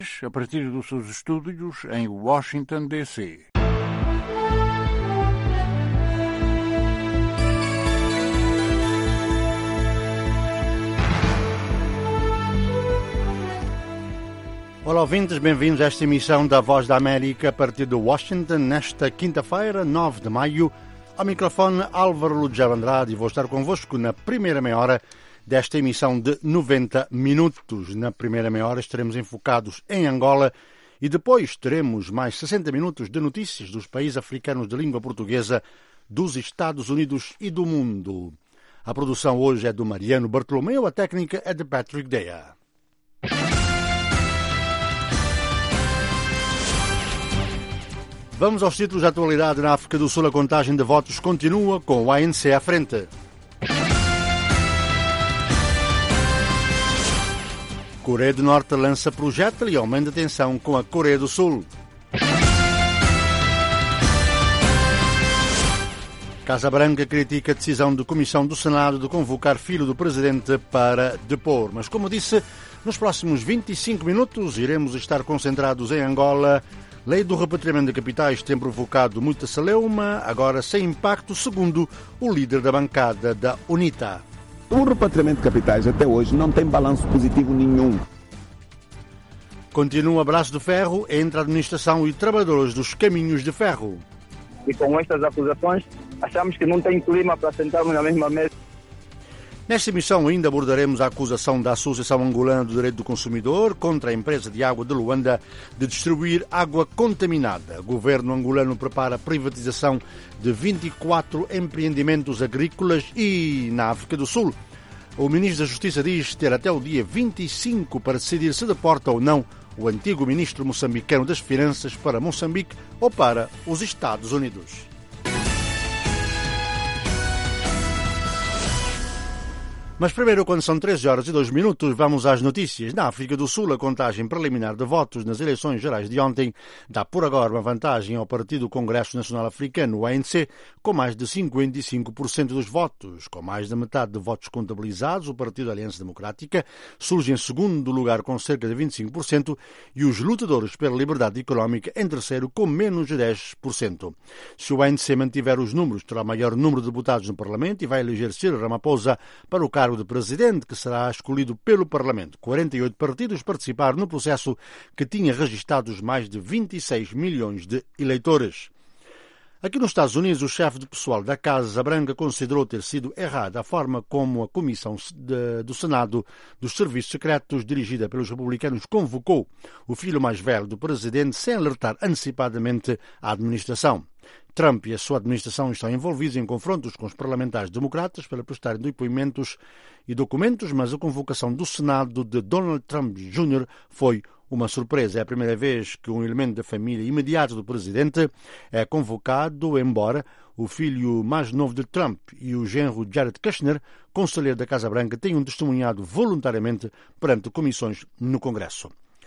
a partir dos seus estúdios em Washington, D.C. Olá, ouvintes, bem-vindos a esta emissão da Voz da América a partir de Washington, nesta quinta-feira, 9 de maio. Ao microfone, Álvaro Lugero Andrade, e vou estar convosco na primeira meia hora desta emissão de 90 minutos. Na primeira meia hora estaremos enfocados em Angola e depois teremos mais 60 minutos de notícias dos países africanos de língua portuguesa, dos Estados Unidos e do mundo. A produção hoje é do Mariano Bartolomeu, a técnica é de Patrick Dea. Vamos aos títulos da atualidade. Na África do Sul, a contagem de votos continua com o ANC à frente. Coreia do Norte lança projétil e aumenta a tensão com a Coreia do Sul. Casa Branca critica a decisão da Comissão do Senado de convocar filho do presidente para depor. Mas, como disse, nos próximos 25 minutos iremos estar concentrados em Angola. Lei do repatriamento de capitais tem provocado muita celeuma, agora sem impacto, segundo o líder da bancada da UNITA. O repatriamento de capitais até hoje não tem balanço positivo nenhum. Continua abraço de ferro entre a administração e trabalhadores dos caminhos de ferro. E com estas acusações, achamos que não tem clima para sentarmos na mesma mesa. Nesta emissão ainda abordaremos a acusação da Associação Angolana do Direito do Consumidor contra a empresa de água de Luanda de distribuir água contaminada. O governo angolano prepara a privatização de 24 empreendimentos agrícolas e, na África do Sul, o ministro da Justiça diz ter até o dia 25 para decidir se deporta ou não o antigo ministro moçambicano das Finanças para Moçambique ou para os Estados Unidos. Mas primeiro, quando são 13 horas e 2 minutos, vamos às notícias. Na África do Sul, a contagem preliminar de votos nas eleições gerais de ontem dá por agora uma vantagem ao Partido Congresso Nacional Africano, o ANC, com mais de 55% dos votos. Com mais da metade de votos contabilizados, o Partido Aliança Democrática surge em segundo lugar com cerca de 25% e os lutadores pela liberdade económica em terceiro com menos de 10%. Se o ANC mantiver os números, terá maior número de deputados no Parlamento e vai eleger Cyril Ramaphosa para o cargo de presidente, que será escolhido pelo Parlamento. 48 partidos participaram no processo que tinha registados mais de 26 milhões de eleitores. Aqui nos Estados Unidos, o chefe de pessoal da Casa Branca considerou ter sido errada a forma como a Comissão do Senado dos Serviços Secretos, dirigida pelos republicanos, convocou o filho mais velho do presidente sem alertar antecipadamente a administração. Trump e a sua administração estão envolvidos em confrontos com os parlamentares democratas para prestarem depoimentos e documentos, mas a convocação do Senado de Donald Trump Jr. foi uma surpresa. É a primeira vez que um elemento da família imediata do presidente é convocado, embora o filho mais novo de Trump e o genro Jared Kushner, conselheiro da Casa Branca, tenham testemunhado voluntariamente perante comissões no Congresso.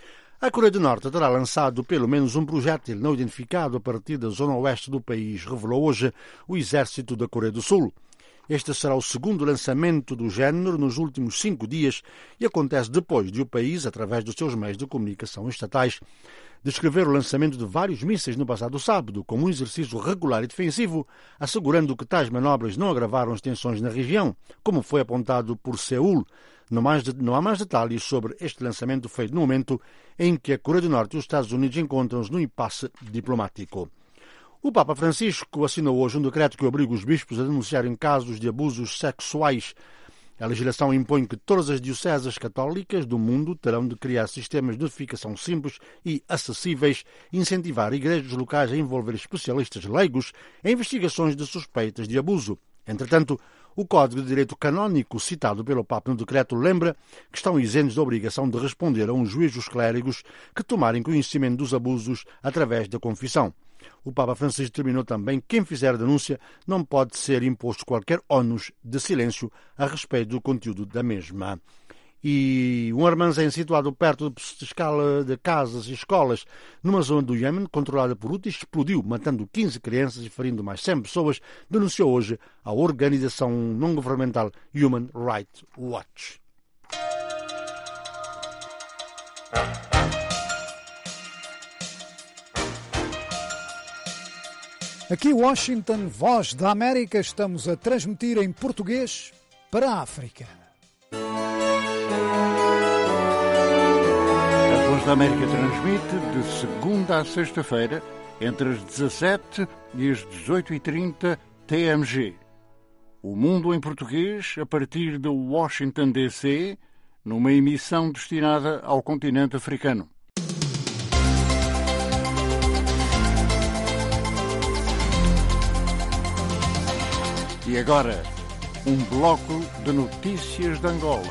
A Coreia do Norte terá lançado pelo menos um projétil não identificado a partir da zona oeste do país, revelou hoje o exército da Coreia do Sul. Este será o segundo lançamento do género nos últimos 5 dias e acontece depois de o país, através dos seus meios de comunicação estatais, descrever o lançamento de vários mísseis no passado sábado como um exercício regular e defensivo, assegurando que tais manobras não agravaram as tensões na região, como foi apontado por Seul. Não há mais detalhes sobre este lançamento feito no momento em que a Coreia do Norte e os Estados Unidos encontram-se num impasse diplomático. O Papa Francisco assinou hoje um decreto que obriga os bispos a denunciarem casos de abusos sexuais. A legislação impõe que todas as dioceses católicas do mundo terão de criar sistemas de notificação simples e acessíveis, incentivar igrejas locais a envolver especialistas leigos em investigações de suspeitas de abuso. Entretanto, o Código de Direito Canónico citado pelo Papa no decreto lembra que estão isentos da obrigação de responder a um juiz dos clérigos que tomarem conhecimento dos abusos através da confissão. O Papa Francisco determinou também que quem fizer a denúncia não pode ser imposto qualquer ónus de silêncio a respeito do conteúdo da mesma. E um armazém situado perto de escala de casas e escolas numa zona do Iêmen, controlada por Houthis, explodiu, matando 15 crianças e ferindo mais 100 pessoas, denunciou hoje a organização não-governamental Human Rights Watch. Aqui Washington, Voz da América, estamos a transmitir em português para a África. A Voz da América transmite de segunda a sexta-feira, entre as 17 e as 18h30 TMG. O Mundo em Português, a partir de Washington, D.C., numa emissão destinada ao continente africano. E agora, um bloco de notícias de Angola.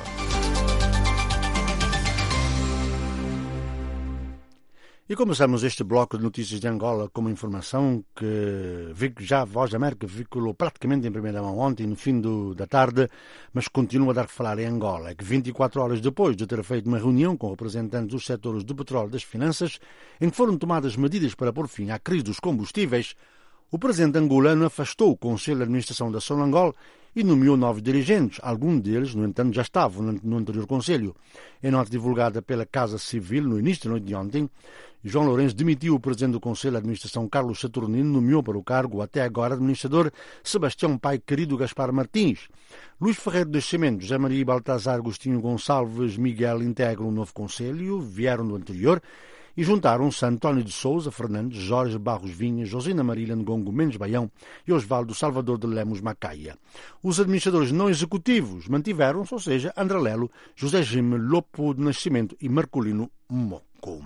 E começamos este bloco de notícias de Angola com uma informação que já a Voz da América veiculou praticamente em primeira mão ontem, no fim da tarde, mas continua a dar que falar em Angola. É que 24 horas depois de ter feito uma reunião com representantes dos setores do petróleo e das finanças, em que foram tomadas medidas para pôr fim à crise dos combustíveis, o presidente angolano afastou o Conselho de Administração da Sonangol e nomeou novos dirigentes. Alguns deles, no entanto, já estavam no anterior Conselho. Em nota divulgada pela Casa Civil no início da noite de ontem, João Lourenço demitiu o presidente do Conselho de Administração, Carlos Saturnino, nomeou para o cargo, até agora, administrador Sebastião Pai Querido Gaspar Martins. Luís Ferreiro dos Cimentos, José Maria Baltazar, Agostinho Gonçalves, Miguel integram um novo Conselho, vieram do anterior, e juntaram-se António de Souza Fernandes, Jorge Barros Vinhas, Josina Marília Ngongo Mendes Baião e Osvaldo Salvador de Lemos Macaia. Os administradores não executivos mantiveram-se, ou seja, André Lelo, José Gime Lopo do Nascimento e Marcolino Moco.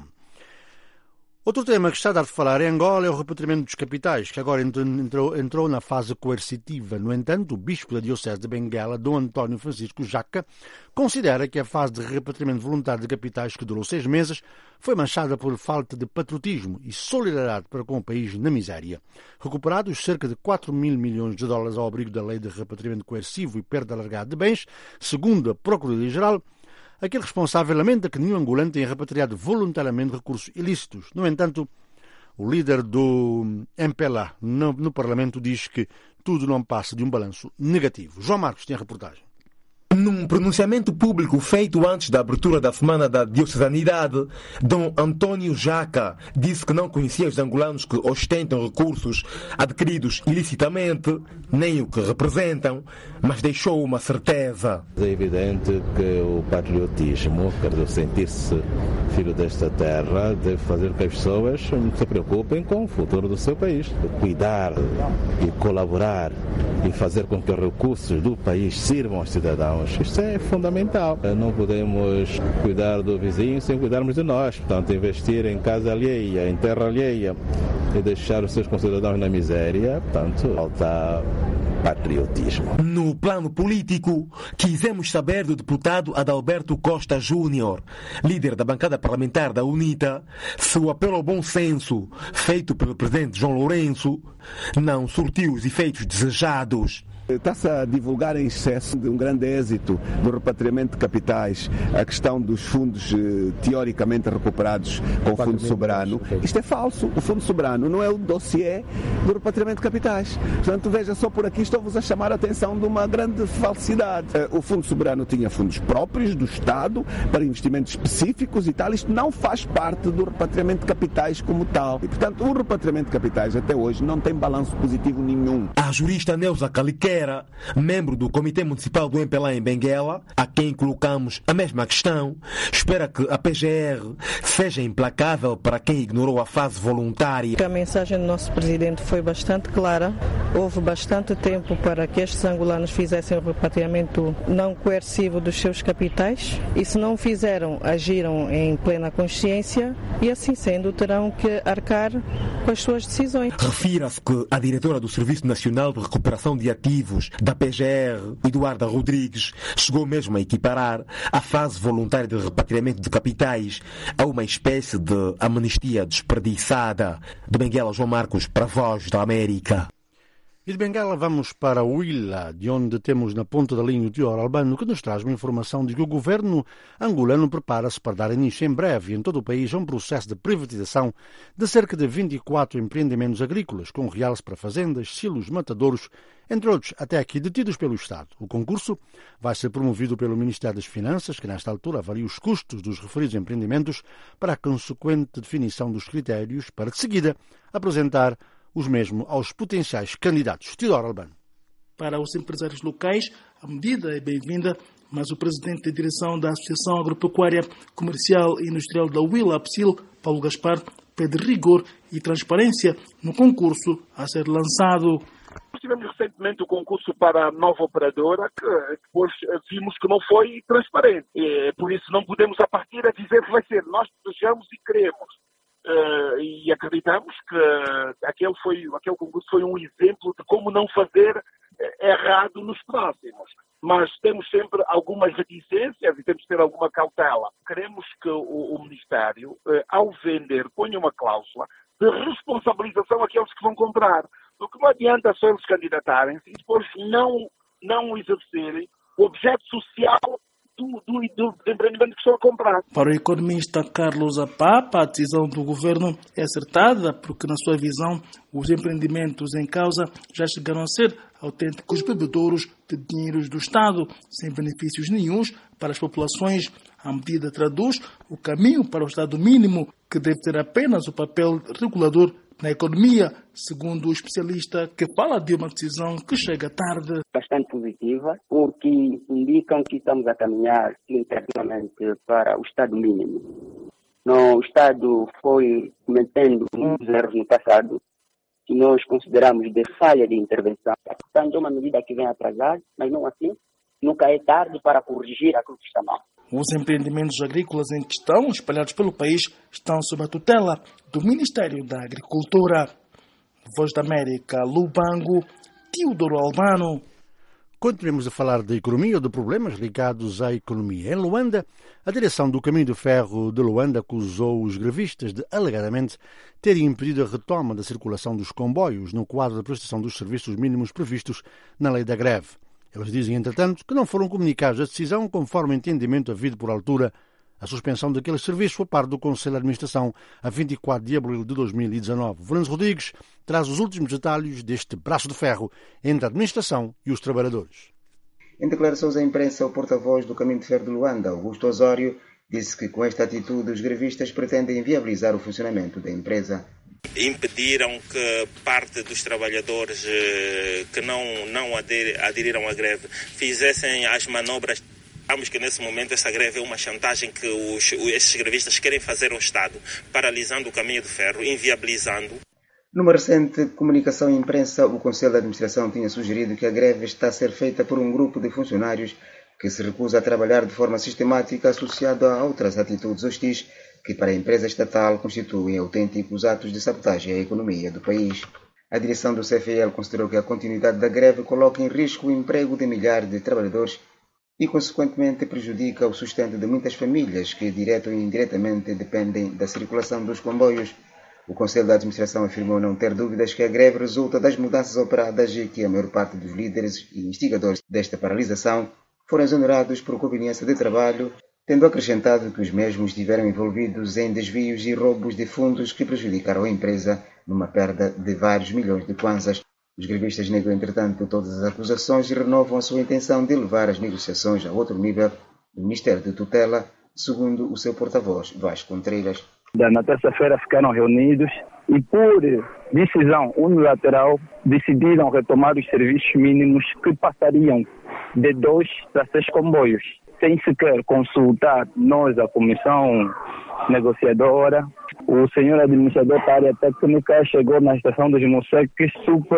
Outro tema que está a dar de falar em Angola é o repatriamento dos capitais, que agora entrou na fase coercitiva. No entanto, o bispo da Diocese de Benguela, Dom António Francisco Jaca, considera que a fase de repatriamento voluntário de capitais, que durou 6 meses, foi manchada por falta de patriotismo e solidariedade para com o país na miséria. Recuperados cerca de 4 mil milhões de dólares ao abrigo da lei de repatriamento coercivo e perda alargada de bens, segundo a Procuradoria-Geral, aquele responsável lamenta que nenhum angolano tenha repatriado voluntariamente recursos ilícitos. No entanto, o líder do MPLA no Parlamento diz que tudo não passa de um balanço negativo. João Marcos tem a reportagem. Num pronunciamento público feito antes da abertura da Semana da Diocesanidade, Dom António Jaca disse que não conhecia os angolanos que ostentam recursos adquiridos ilicitamente, nem o que representam, mas deixou uma certeza. É evidente que o patriotismo, sentir-se filho desta terra, deve fazer com que as pessoas se preocupem com o futuro do seu país. Cuidar e colaborar e fazer com que os recursos do país sirvam aos cidadãos. Isto é fundamental. Não podemos cuidar do vizinho sem cuidarmos de nós. Portanto, investir em casa alheia, em terra alheia e deixar os seus concidadãos na miséria, portanto, falta patriotismo. No plano político, quisemos saber do deputado Adalberto Costa Júnior, líder da bancada parlamentar da UNITA, se o apelo ao bom senso feito pelo presidente João Lourenço não surtiu os efeitos desejados. Está-se a divulgar em excesso de um grande êxito do repatriamento de capitais, a questão dos fundos teoricamente recuperados com o Fundo Soberano. Isto é falso. O Fundo Soberano não é o dossiê do repatriamento de capitais. Portanto, veja, só por aqui estou-vos a chamar a atenção de uma grande falsidade. O Fundo Soberano tinha fundos próprios do Estado para investimentos específicos e tal. Isto não faz parte do repatriamento de capitais como tal. E, portanto, o repatriamento de capitais até hoje não tem balanço positivo nenhum. A jurista Neuza Caliqueira, membro do Comitê Municipal do MPLA em Benguela, a quem colocamos a mesma questão, espera que a PGR seja implacável para quem ignorou a fase voluntária. A mensagem do nosso presidente foi bastante clara. Houve bastante tempo para que estes angolanos fizessem o repatriamento não coercivo dos seus capitais e, se não o fizeram, agiram em plena consciência e, assim sendo, terão que arcar com as suas decisões. Refira-se que a diretora do Serviço Nacional de Recuperação de Ativos da PGR, Eduarda Rodrigues, chegou mesmo a equiparar a fase voluntária de repatriamento de capitais a uma espécie de amnistia desperdiçada. De Benguela, João Marcos, para a Voz da América. E de Benguela vamos para Huila, de onde temos na ponta da linha o Teodoro Albano, que nos traz uma informação de que o governo angolano prepara-se para dar início em breve em todo o país a um processo de privatização de cerca de 24 empreendimentos agrícolas, com realce para fazendas, silos, matadouros, entre outros, até aqui detidos pelo Estado. O concurso vai ser promovido pelo Ministério das Finanças, que nesta altura avalia os custos dos referidos empreendimentos para a consequente definição dos critérios, para de seguida apresentar os mesmos aos potenciais candidatos. Teodoro Albano. Para os empresários locais, a medida é bem-vinda, mas o presidente da direção da Associação Agropecuária Comercial e Industrial da UIL-APSIL, Paulo Gaspar, pede rigor e transparência no concurso a ser lançado. Tivemos recentemente o concurso para a nova operadora, que depois vimos que não foi transparente. Por isso não podemos, a partir de dizer que vai ser. Nós desejamos e queremos. E acreditamos que aquele concurso foi um exemplo de como não fazer errado nos próximos. Mas temos sempre algumas reticências e temos que ter alguma cautela. Queremos que o Ministério, ao vender, ponha uma cláusula de responsabilização àqueles que vão comprar. Porque não adianta só eles candidatarem-se e depois não exercerem o objeto social do empreendimento que estão a comprar. Para o economista Carlos Apapa, a decisão do governo é acertada porque, na sua visão, os empreendimentos em causa já chegaram a ser autênticos bebedouros de dinheiros do Estado, sem benefícios nenhuns para as populações. A medida traduz o caminho para o Estado mínimo, que deve ter apenas o papel regulador na economia, segundo o especialista, que fala de uma decisão que chega tarde. Bastante positiva, porque indicam que estamos a caminhar internamente para o Estado mínimo. O Estado foi cometendo muitos erros no passado, que nós consideramos de falha de intervenção. Portanto, é uma medida que vem atrasada, mas não assim, nunca é tarde para corrigir aquilo que está mal. Os empreendimentos agrícolas em questão, espalhados pelo país, estão sob a tutela do Ministério da Agricultura. Voz da América, Lubango, Teodoro Albano. Continuemos a falar da economia ou de problemas ligados à economia. Em Luanda, a direção do Caminho de Ferro de Luanda acusou os grevistas de, alegadamente, terem impedido a retoma da circulação dos comboios no quadro da prestação dos serviços mínimos previstos na lei da greve. Eles dizem, entretanto, que não foram comunicados a decisão conforme o entendimento havido por altura a suspensão daqueles serviços por parte do Conselho de Administração a 24 de abril de 2019. Fernando Rodrigues traz os últimos detalhes deste braço de ferro entre a administração e os trabalhadores. Em declarações à imprensa, o porta-voz do Caminho de Ferro de Luanda, Augusto Osório, disse que com esta atitude os grevistas pretendem inviabilizar o funcionamento da empresa. Impediram que parte dos trabalhadores que não aderiram à greve fizessem as manobras. Achamos que nesse momento essa greve é uma chantagem que esses grevistas querem fazer ao Estado, paralisando o Caminho de Ferro, inviabilizando. Numa recente comunicação à imprensa, o Conselho de Administração tinha sugerido que a greve está a ser feita por um grupo de funcionários que se recusa a trabalhar de forma sistemática associado a outras atitudes hostis que para a empresa estatal constituem autênticos atos de sabotagem à economia do país. A direção do CFL considerou que a continuidade da greve coloca em risco o emprego de milhares de trabalhadores e, consequentemente, prejudica o sustento de muitas famílias que, direto ou indiretamente, dependem da circulação dos comboios. O Conselho de Administração afirmou não ter dúvidas que a greve resulta das mudanças operadas e que a maior parte dos líderes e instigadores desta paralisação foram exonerados por conveniência de trabalho, tendo acrescentado que os mesmos estiveram envolvidos em desvios e roubos de fundos que prejudicaram a empresa numa perda de vários milhões de kwanzas. Os grevistas negam, entretanto, todas as acusações e renovam a sua intenção de levar as negociações a outro nível do Ministério de Tutela, segundo o seu porta-voz, Vasco Contreiras. Na terça-feira ficaram reunidos e, por decisão unilateral, decidiram retomar os serviços mínimos que passariam de 2 para 6 comboios, sem sequer consultar nós, a comissão negociadora. O senhor administrador da área técnica chegou na estação dos Moceques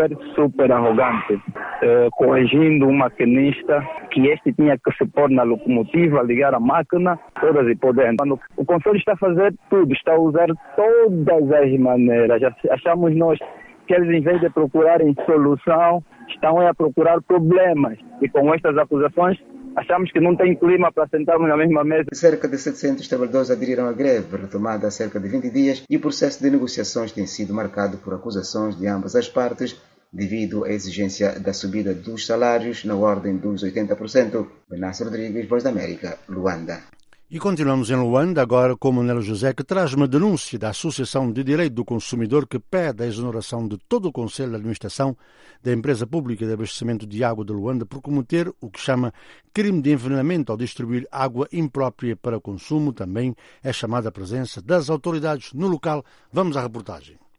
super arrogante, corrigindo um maquinista que este tinha que se pôr na locomotiva, ligar a máquina, todas e por dentro. O Conselho está a fazer tudo, está a usar todas as maneiras. Achamos nós que eles, em vez de procurarem solução, estão a procurar problemas. E com estas acusações, achamos que não tem clima para sentarmos na mesma mesa. Cerca de 700 trabalhadores aderiram à greve, retomada há cerca de 20 dias, e o processo de negociações tem sido marcado por acusações de ambas as partes, devido à exigência da subida dos salários na ordem dos 80%. Benácio Rodrigues, Voz da América, Luanda. E continuamos em Luanda, agora com Manuel José, que traz uma denúncia da Associação de Direito do Consumidor que pede a exoneração de todo o Conselho de Administração da Empresa Pública de Abastecimento de Água de Luanda por cometer o que chama crime de envenenamento ao distribuir água imprópria para consumo. Também é chamada a presença das autoridades no local. Vamos à reportagem.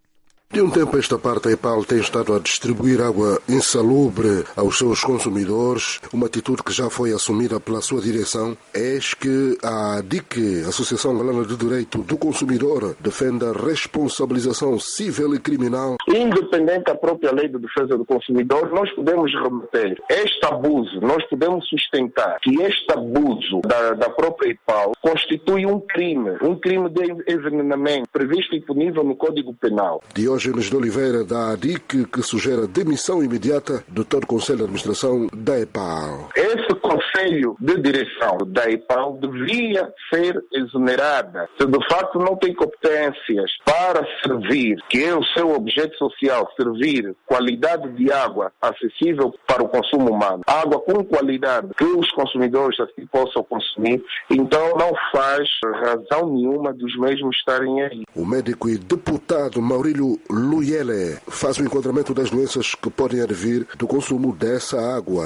De um tempo a esta parte, a EPAL tem estado a distribuir água insalubre aos seus consumidores, uma atitude que já foi assumida pela sua direção. Eis que a ADIC, Associação Angolana de Direito do Consumidor, defende a responsabilização civil e criminal. Independente da própria lei de defesa do consumidor, nós podemos remeter este abuso, nós podemos sustentar que este abuso da própria EPAL constitui um crime de envenenamento previsto e punível no Código Penal. Diógenes de Oliveira, da ADIC, que sugere a demissão imediata do todo Conselho de Administração da EPAL. Esse Conselho de Direção da EPAL devia ser exonerada. Se de facto não tem competências para servir, que é o seu objeto social, servir qualidade de água acessível para o consumo humano, água com qualidade que os consumidores assim possam consumir, então não faz razão nenhuma dos mesmos estarem aí. O médico e deputado Maurílio Luyele faz o enquadramento das doenças que podem advir do consumo dessa água.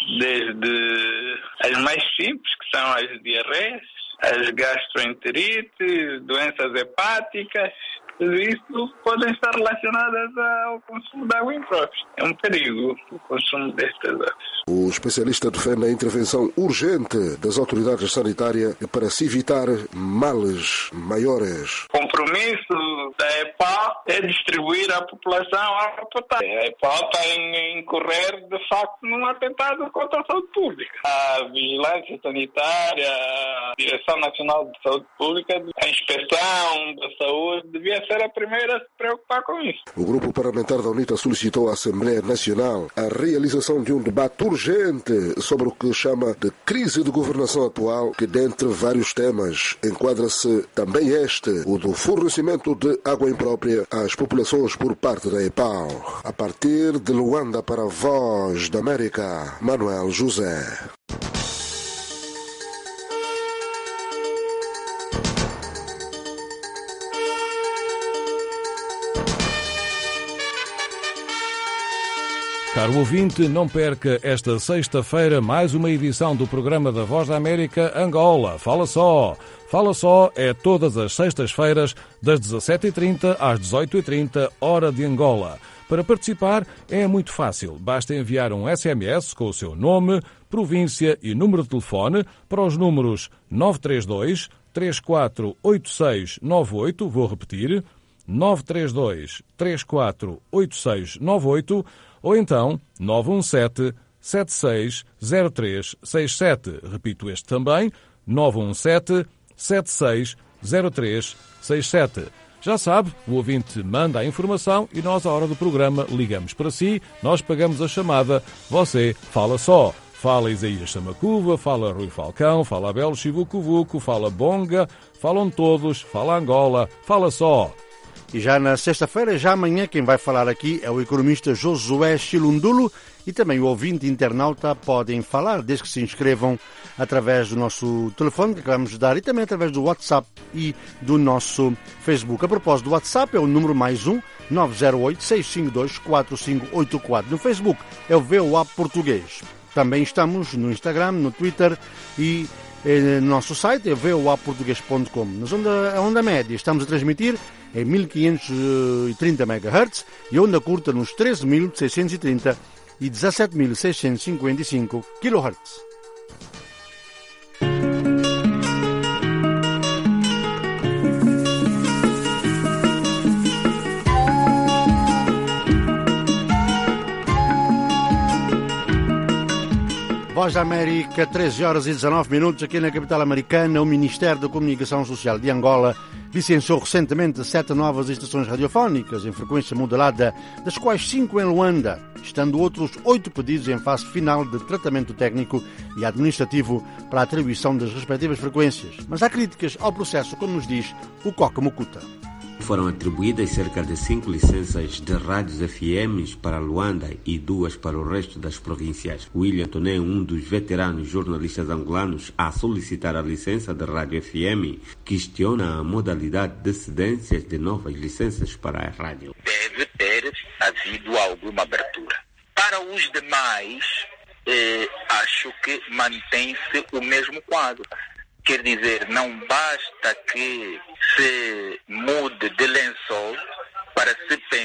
Desde as mais simples, que são as diarreias, as gastroenterites, doenças hepáticas, tudo isso podem estar relacionadas ao consumo de água imprópria. É um perigo o consumo destas águas. O especialista defende a intervenção urgente das autoridades sanitárias para se evitar males maiores. O compromisso da EPAL é distribuir à população água potável. A EPAL está a incorrer, de facto, num atentado contra a saúde pública. A vigilância sanitária, a Direção Nacional de Saúde Pública, a Inspeção da Saúde devia ser a primeira a se preocupar com isso. O grupo parlamentar da UNITA solicitou à Assembleia Nacional a realização de um debate urgente sobre o que chama de crise de governação atual, que dentre vários temas enquadra-se também este, o do fornecimento de água imprópria às populações por parte da EPAL. A partir de Luanda para a Voz da América, Manuel José. Caro ouvinte, não perca esta sexta-feira mais uma edição do programa da Voz da América Angola. Fala só! Fala só é todas as sextas-feiras, das 17h30 às 18h30, hora de Angola. Para participar é muito fácil. Basta enviar um SMS com o seu nome, província e número de telefone para os números 932 348698, vou repetir, 932 348698, ou então 917 760367. Repito este também, 917 760367. Já sabe, o ouvinte manda a informação e nós, à hora do programa, ligamos para si, nós pagamos a chamada, você fala só. Fala Isaías Samacuva, fala Rui Falcão, fala Abel Chivucuvuco, fala Bonga, falam todos, fala Angola, fala só. E já na sexta-feira, já amanhã, quem vai falar aqui é o economista Josué Chilundulo e também o ouvinte internauta podem falar, desde que se inscrevam através do nosso telefone que acabamos de dar e também através do WhatsApp e do nosso Facebook. A propósito do WhatsApp é o número +1 908-652-4584. No Facebook é o VOA Português. Também estamos no Instagram, no Twitter e no nosso site é voaportugues.com. Na onda média estamos a transmitir em 1530 MHz e onda curta nos 13.630 e 17.655 kHz. Voz da América, 13h19 aqui na capital americana. O Ministério da Comunicação Social de Angola licenciou recentemente 7 novas estações radiofónicas em frequência modulada, das quais 5 em Luanda, estando outros 8 pedidos em fase final de tratamento técnico e administrativo para a atribuição das respectivas frequências. Mas há críticas ao processo, como nos diz o Coca Mucuta. Foram atribuídas cerca de 5 licenças de rádios FMs para Luanda e 2 para o resto das províncias. William Toné, um dos veteranos jornalistas angolanos a solicitar a licença de rádio FM, questiona a modalidade de cedências de novas licenças para a rádio. Deve ter havido alguma abertura. Para os demais, acho que mantém-se o mesmo quadro. Quer dizer, não basta que se mude de lençol para se pensar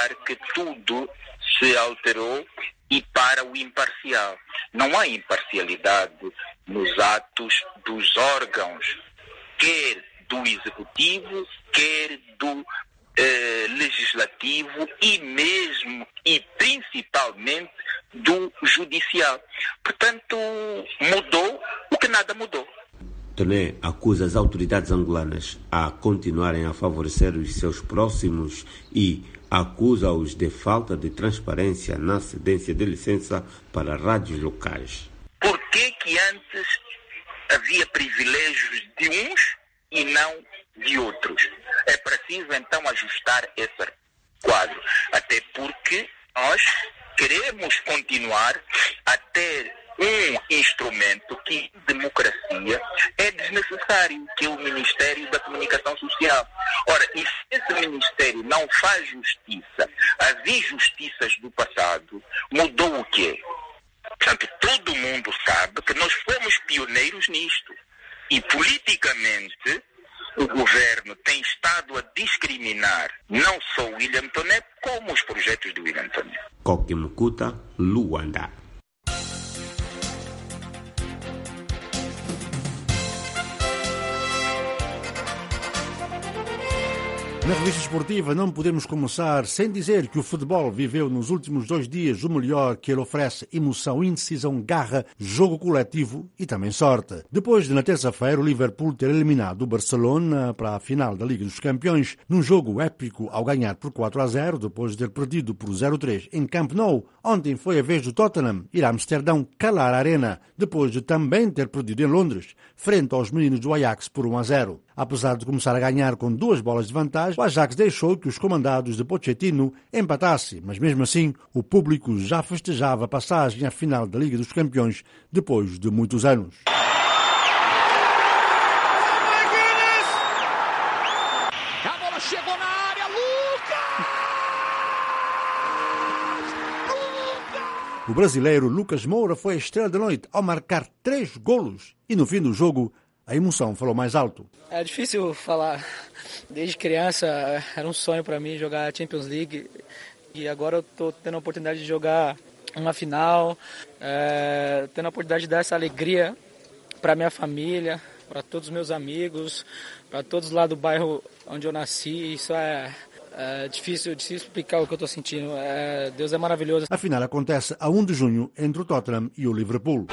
pensar que tudo se alterou e para o imparcial. Não há imparcialidade nos atos dos órgãos, quer do executivo, quer do legislativo e mesmo e principalmente do judicial. Portanto, mudou o que nada mudou. Toné acusa as autoridades angolanas a continuarem a favorecer os seus próximos e acusa-os de falta de transparência na cedência de licença para rádios locais. Por que antes havia privilégios de uns e não de outros? É preciso então ajustar esse quadro, até porque nós queremos continuar a ter um instrumento que em democracia é desnecessário, que é o Ministério da Comunicação Social. Ora, e se esse Ministério não faz justiça às injustiças do passado, mudou o quê? Portanto, todo mundo sabe que nós fomos pioneiros nisto. E politicamente, o governo tem estado a discriminar não só o William Toné, como os projetos do William Toné. Koki Mkuta, Luanda. Na revista esportiva não podemos começar sem dizer que o futebol viveu nos últimos 2 dias o melhor que ele oferece: emoção, indecisão, garra, jogo coletivo e também sorte. Depois de, na terça-feira, o Liverpool ter eliminado o Barcelona para a final da Liga dos Campeões, num jogo épico ao ganhar por 4-0, depois de ter perdido por 0-3 em Camp Nou, ontem foi a vez do Tottenham ir a Amsterdão calar a arena, depois de também ter perdido em Londres, frente aos meninos do Ajax por 1-0. Apesar de começar a ganhar com 2 bolas de vantagem, o Ajax deixou que os comandados de Pochettino empatassem, mas mesmo assim o público já festejava a passagem à final da Liga dos Campeões depois de muitos anos. A bola chegou na área, Lucas! O brasileiro Lucas Moura foi a estrela da noite ao marcar 3 golos e no fim do jogo a emoção falou mais alto. É difícil falar. Desde criança era um sonho para mim jogar a Champions League e agora eu estou tendo a oportunidade de jogar uma final, tendo a oportunidade de dar essa alegria para minha família, para todos os meus amigos, para todos lá do bairro onde eu nasci. Isso é difícil explicar o que eu estou sentindo. Deus é maravilhoso. A final acontece a 1 de junho entre o Tottenham e o Liverpool.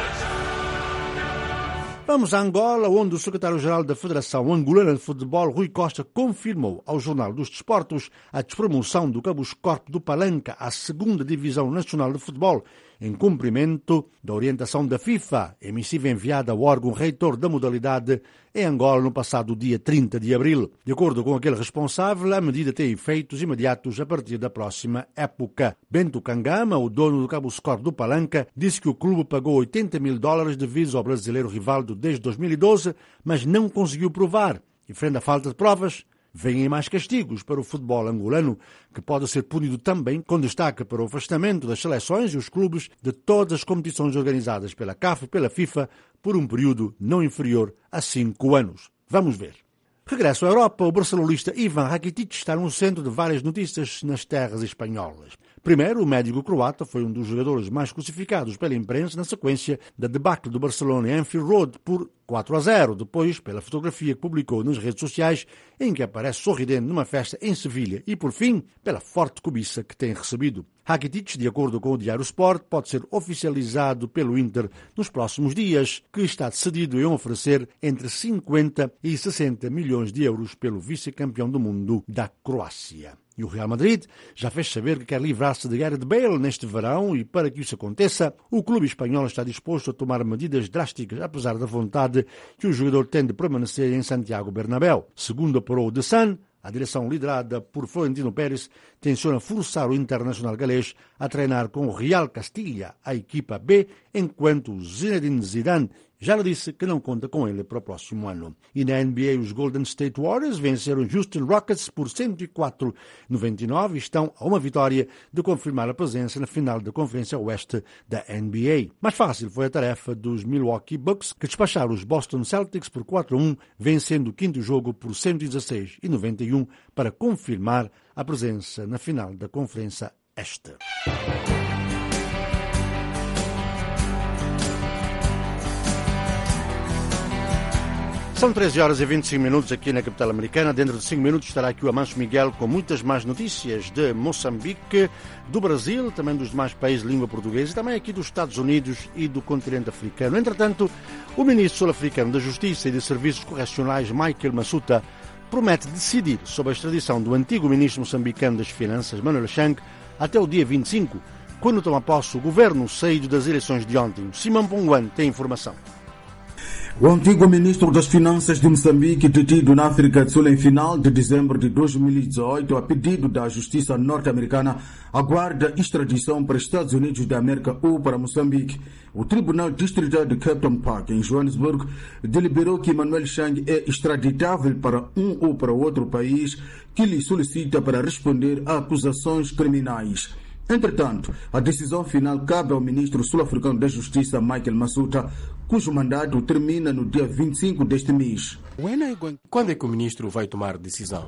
Vamos a Angola, onde o secretário-geral da Federação Angolana de Futebol, Rui Costa, confirmou ao Jornal dos Desportos a despromoção do Cabos Corp do Palanca à 2ª Divisão Nacional de Futebol, em cumprimento da orientação da FIFA, emissiva enviada ao órgão reitor da modalidade em Angola no passado dia 30 de abril. De acordo com aquele responsável, a medida tem efeitos imediatos a partir da próxima época. Bento Kangama, o dono do Cabos Corp do Palanca, disse que o clube pagou $80 mil devido ao brasileiro Rivaldo desde 2012, mas não conseguiu provar. E frente à falta de provas, vêm mais castigos para o futebol angolano, que pode ser punido também com destaque para o afastamento das seleções e os clubes de todas as competições organizadas pela CAF e pela FIFA por um período não inferior a 5 anos. Vamos ver. Regresso à Europa, o barcelonista Ivan Rakitic está no centro de várias notícias nas terras espanholas. Primeiro, o médico croata foi um dos jogadores mais crucificados pela imprensa na sequência da debacle do Barcelona em Anfield Road por 4-0, depois pela fotografia que publicou nas redes sociais em que aparece sorridente numa festa em Sevilha e, por fim, pela forte cobiça que tem recebido. Rakitic, de acordo com o Diário Sport, pode ser oficializado pelo Inter nos próximos dias, que está decidido em oferecer entre 50 e 60 milhões de euros pelo vice-campeão do mundo da Croácia. E o Real Madrid já fez saber que quer livrar-se de Gareth Bale neste verão e, para que isso aconteça, o clube espanhol está disposto a tomar medidas drásticas, apesar da vontade que o jogador tem de permanecer em Santiago Bernabéu. Segundo apurou The Sun, a direção liderada por Florentino Pérez tenciona forçar o internacional galês a treinar com o Real Castilha, a equipa B, enquanto Zinedine Zidane já lhe disse que não conta com ele para o próximo ano. E na NBA, os Golden State Warriors venceram Houston Rockets por 104-99 e estão a uma vitória de confirmar a presença na final da Conferência Oeste da NBA. Mais fácil foi a tarefa dos Milwaukee Bucks, que despacharam os Boston Celtics por 4-1, vencendo o quinto jogo por 116-91 para confirmar a presença na final da Conferência Este. São 13h25 aqui na capital americana. Dentro de 5 minutos estará aqui o Amancio Miguel com muitas mais notícias de Moçambique, do Brasil, também dos demais países de língua portuguesa e também aqui dos Estados Unidos e do continente africano. Entretanto, o ministro sul-africano da Justiça e de Serviços Correcionais, Michael Massuta, promete decidir sobre a extradição do antigo ministro moçambicano das Finanças, Manuel Chang, até o dia 25, quando toma posse o governo saído das eleições de ontem. Simão Ponguan tem informação. O antigo ministro das Finanças de Moçambique, detido na África do Sul em final de dezembro de 2018, a pedido da Justiça norte-americana, aguarda extradição para os Estados Unidos da América ou para Moçambique. O Tribunal Distrital de Captain Park, em Joanesburgo, deliberou que Manuel Chang é extraditável para um ou para outro país que lhe solicita para responder a acusações criminais. Entretanto, a decisão final cabe ao ministro sul-africano da Justiça, Michael Massuta, cujo mandato termina no dia 25 deste mês. Quando é que o ministro vai tomar decisão?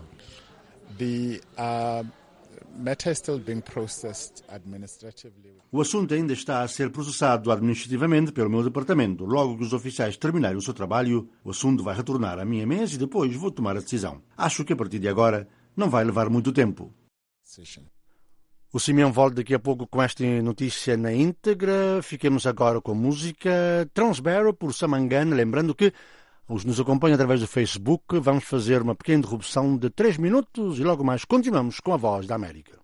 O assunto ainda está a ser processado administrativamente pelo meu departamento. Logo que os oficiais terminarem o seu trabalho, o assunto vai retornar à minha mesa e depois vou tomar a decisão. Acho que a partir de agora não vai levar muito tempo. O Simeão volta daqui a pouco com esta notícia na íntegra. Fiquemos agora com música Transbarrow por Samangana. Lembrando que os nos acompanham através do Facebook. Vamos fazer uma pequena interrupção de 3 minutos e logo mais continuamos com a Voz da América.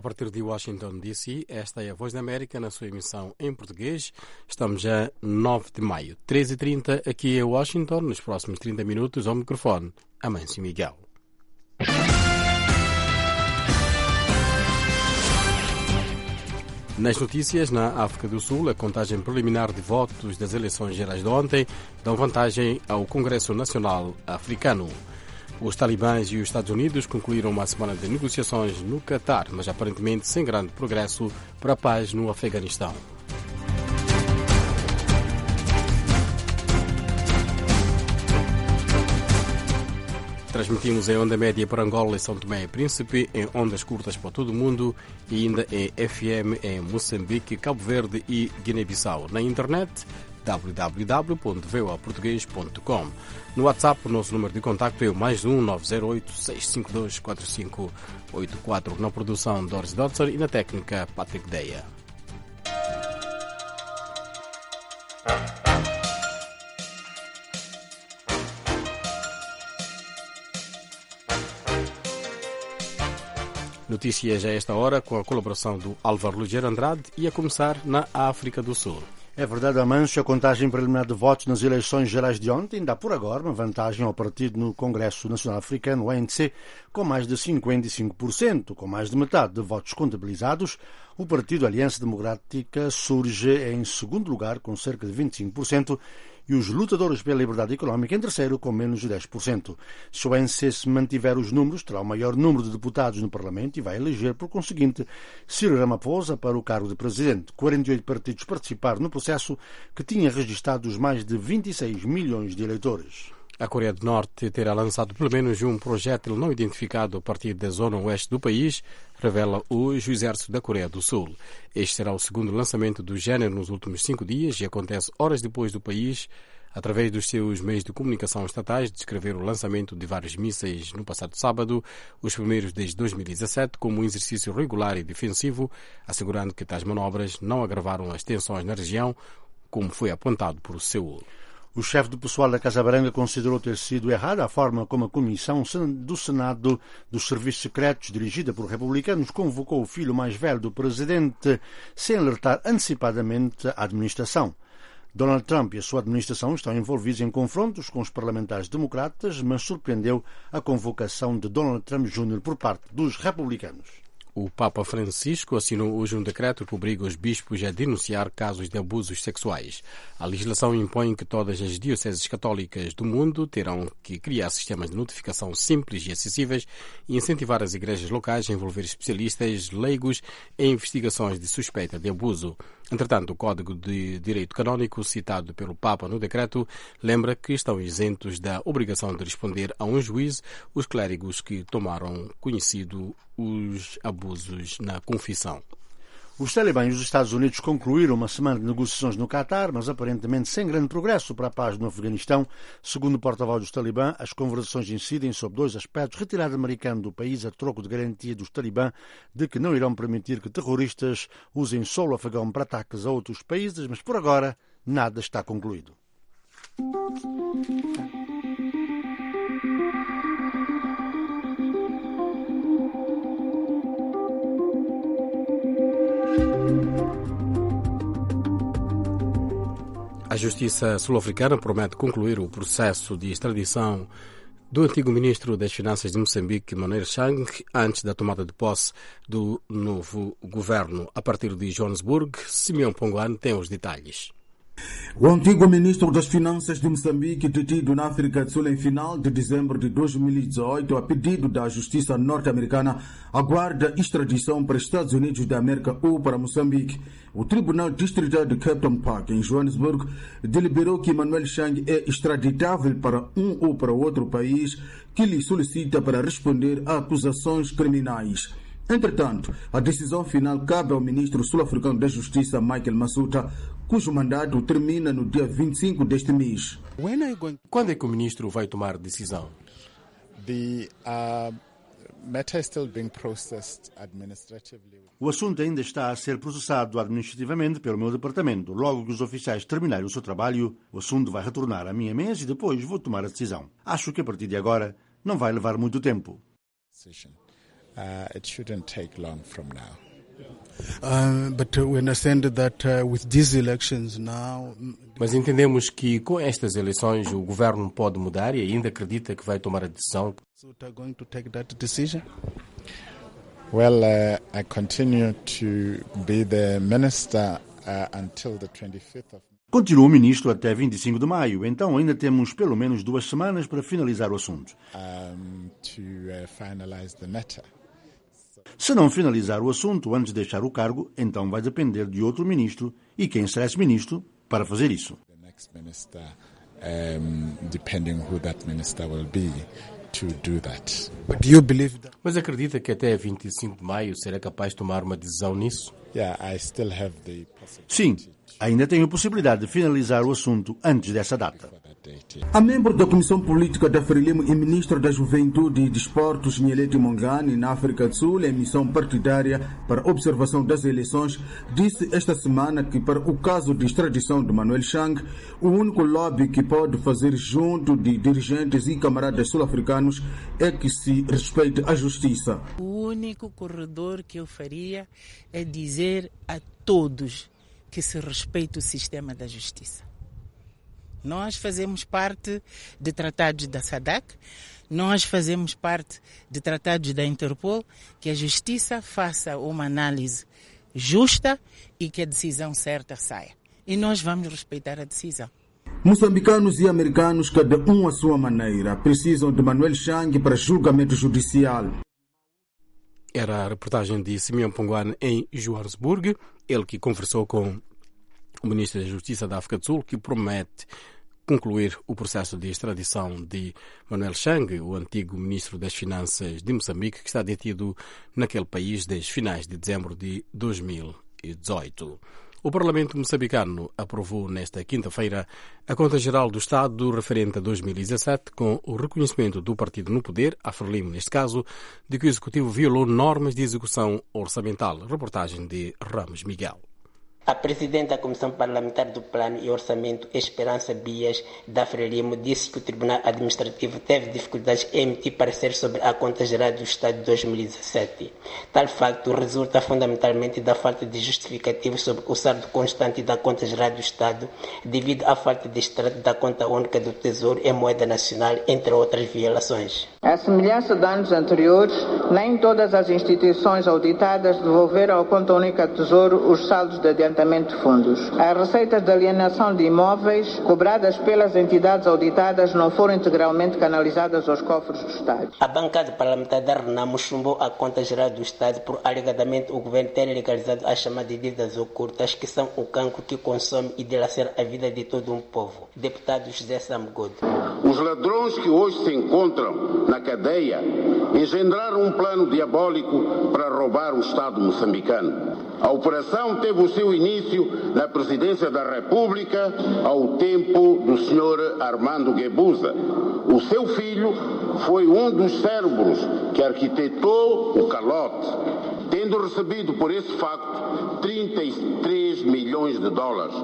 partir de Washington, D.C., esta é a Voz da América na sua emissão em português. Estamos já 9 de maio, 13h30 aqui em Washington. Nos próximos 30 minutos, ao microfone, Amâncio Miguel. Nas notícias, na África do Sul, a contagem preliminar de votos das eleições gerais de ontem dão vantagem ao Congresso Nacional Africano. Os talibãs e os Estados Unidos concluíram uma semana de negociações no Catar, mas aparentemente sem grande progresso para a paz no Afeganistão. Transmitimos em onda média para Angola e São Tomé e Príncipe, em ondas curtas para todo o mundo e ainda em FM em Moçambique, Cabo Verde e Guiné-Bissau. Na internet, www.voaportugues.com. No WhatsApp, o nosso número de contacto é o +1 908 652 4584. Na produção, Doris Dodson e na técnica, Patrick Deia. Notícias a esta hora com a colaboração do Álvaro Ligeiro Andrade e a começar na África do Sul. É verdade, Amâncio, a contagem preliminar de votos nas eleições gerais de ontem dá por agora uma vantagem ao partido no Congresso Nacional Africano, o ANC, com mais de 55%, com mais de metade de votos contabilizados. O partido Aliança Democrática surge em segundo lugar, com cerca de 25%, e os lutadores pela liberdade económica em terceiro, com menos de 10%. Se o ANC se mantiver os números, terá o maior número de deputados no Parlamento e vai eleger, por conseguinte, Cyril Ramaphosa para o cargo de presidente. 48 partidos participaram no processo, que tinha registrado os mais de 26 milhões de eleitores. A Coreia do Norte terá lançado pelo menos um projétil não identificado a partir da zona oeste do país, revela hoje o Exército da Coreia do Sul. Este será o segundo lançamento do género nos últimos 5 dias e acontece horas depois do país, através dos seus meios de comunicação estatais, descrever o lançamento de vários mísseis no passado sábado, os primeiros desde 2017, como um exercício regular e defensivo, assegurando que tais manobras não agravaram as tensões na região, como foi apontado por Seul. O chefe do pessoal da Casa Branca considerou ter sido errada a forma como a Comissão do Senado dos Serviços Secretos, dirigida por republicanos, convocou o filho mais velho do presidente sem alertar antecipadamente a administração. Donald Trump e a sua administração estão envolvidos em confrontos com os parlamentares democratas, mas surpreendeu a convocação de Donald Trump Jr. por parte dos republicanos. O Papa Francisco assinou hoje um decreto que obriga os bispos a denunciar casos de abusos sexuais. A legislação impõe que todas as dioceses católicas do mundo terão que criar sistemas de notificação simples e acessíveis e incentivar as igrejas locais a envolver especialistas leigos em investigações de suspeita de abuso. Entretanto, o Código de Direito Canônico, citado pelo Papa no decreto, lembra que estão isentos da obrigação de responder a um juiz os clérigos que tomaram conhecido os abusos na confissão. Os talibãs dos Estados Unidos concluíram uma semana de negociações no Catar, mas aparentemente sem grande progresso para a paz no Afeganistão. Segundo o porta-voz dos talibã, as conversações incidem sobre dois aspectos: retirada americana do país a troco de garantia dos talibã de que não irão permitir que terroristas usem solo afegão para ataques a outros países, mas por agora nada está concluído. A Justiça sul-africana promete concluir o processo de extradição do antigo ministro das Finanças de Moçambique, Moneiro Chang, antes da tomada de posse do novo governo. A partir de Joanesburgo, Simeão Ponguano tem os detalhes. O antigo ministro das Finanças de Moçambique, detido na África do Sul em final de dezembro de 2018, a pedido da Justiça norte-americana, aguarda extradição para os Estados Unidos da América ou para Moçambique. O Tribunal Distrital de Captain Park, em Joanesburgo, deliberou que Manuel Chang é extraditável para um ou para outro país que lhe solicita para responder a acusações criminais. Entretanto, a decisão final cabe ao ministro sul-africano da Justiça, Michael Massuta, cujo mandato termina no dia 25 deste mês. Quando é que o ministro vai tomar decisão? O assunto ainda está a ser processado administrativamente pelo meu departamento. Logo que os oficiais terminarem o seu trabalho, o assunto vai retornar à minha mesa e depois vou tomar a decisão. Acho que a partir de agora não vai levar muito tempo. It shouldn't take long from now. But we understand that with these elections now... Mas entendemos que com estas eleições o governo pode mudar e ainda acredita que vai tomar a decisão. So they're going to take that decision? Well, I continue to be the minister until the 25th of... Continua o ministro até 25 de maio, então ainda temos pelo menos 2 semanas para finalizar o assunto. To finalize the matter. Se não finalizar o assunto antes de deixar o cargo, então vai depender de outro ministro e quem será esse ministro para fazer isso. The next minister, depending who that minister will be, to do that. But do you believe that? Mas acredita que até 25 de maio será capaz de tomar uma decisão nisso? Yeah, I still have the possibility. Sim, ainda tenho a possibilidade de finalizar o assunto antes dessa data. A membro da Comissão Política da Frelimo e ministro da Juventude e Desportos, Nyeleti Mongane, na África do Sul, em missão partidária para observação das eleições, disse esta semana que, para o caso de extradição de Manuel Chang, o único lobby que pode fazer junto de dirigentes e camaradas sul-africanos é que se respeite a justiça. O único corredor que eu faria é dizer a todos que se respeite o sistema da justiça. Nós fazemos parte de tratados da SADC, nós fazemos parte de tratados da Interpol, que a justiça faça uma análise justa e que a decisão certa saia. E nós vamos respeitar a decisão. Moçambicanos e americanos, cada um à sua maneira, precisam de Manuel Chang para julgamento judicial. Era a reportagem de Simeão Ponguane em Joanesburgo, ele que conversou com o ministro da Justiça da África do Sul, que promete concluir o processo de extradição de Manuel Chang, o antigo ministro das Finanças de Moçambique, que está detido naquele país desde finais de dezembro de 2018. O Parlamento moçambicano aprovou nesta quinta-feira a Conta Geral do Estado referente a 2017, com o reconhecimento do partido no poder, a Frelimo neste caso, de que o Executivo violou normas de execução orçamental. Reportagem de Ramos Miguel. A presidente da Comissão Parlamentar do Plano e Orçamento, Esperança Bias, da Frelimo, disse que o Tribunal Administrativo teve dificuldades em emitir parecer sobre a Conta Geral do Estado de 2017. Tal facto resulta fundamentalmente da falta de justificativo sobre o saldo constante da Conta Geral do Estado, devido à falta de extrato da Conta Única do Tesouro em moeda nacional, entre outras violações. À semelhança de anos anteriores, nem todas as instituições auditadas devolveram à Conta Única do Tesouro os saldos de adiantamento de fundos. As receitas de alienação de imóveis cobradas pelas entidades auditadas não foram integralmente canalizadas aos cofres do Estado. A bancada parlamentar da Renamo chumbou a Conta Geral do Estado por alegadamente o governo ter legalizado as chamadas dívidas ocultas, que são o cancro que consome e dilacera a vida de todo um povo. Deputado José Samgodo. Os ladrões que hoje se encontram na cadeia engendraram um plano diabólico para roubar o Estado moçambicano. A operação teve o seu início na presidência da República ao tempo do Sr. Armando Guebuza. O seu filho foi um dos cérebros que arquitetou o calote, tendo recebido por esse facto 33 milhões de dólares.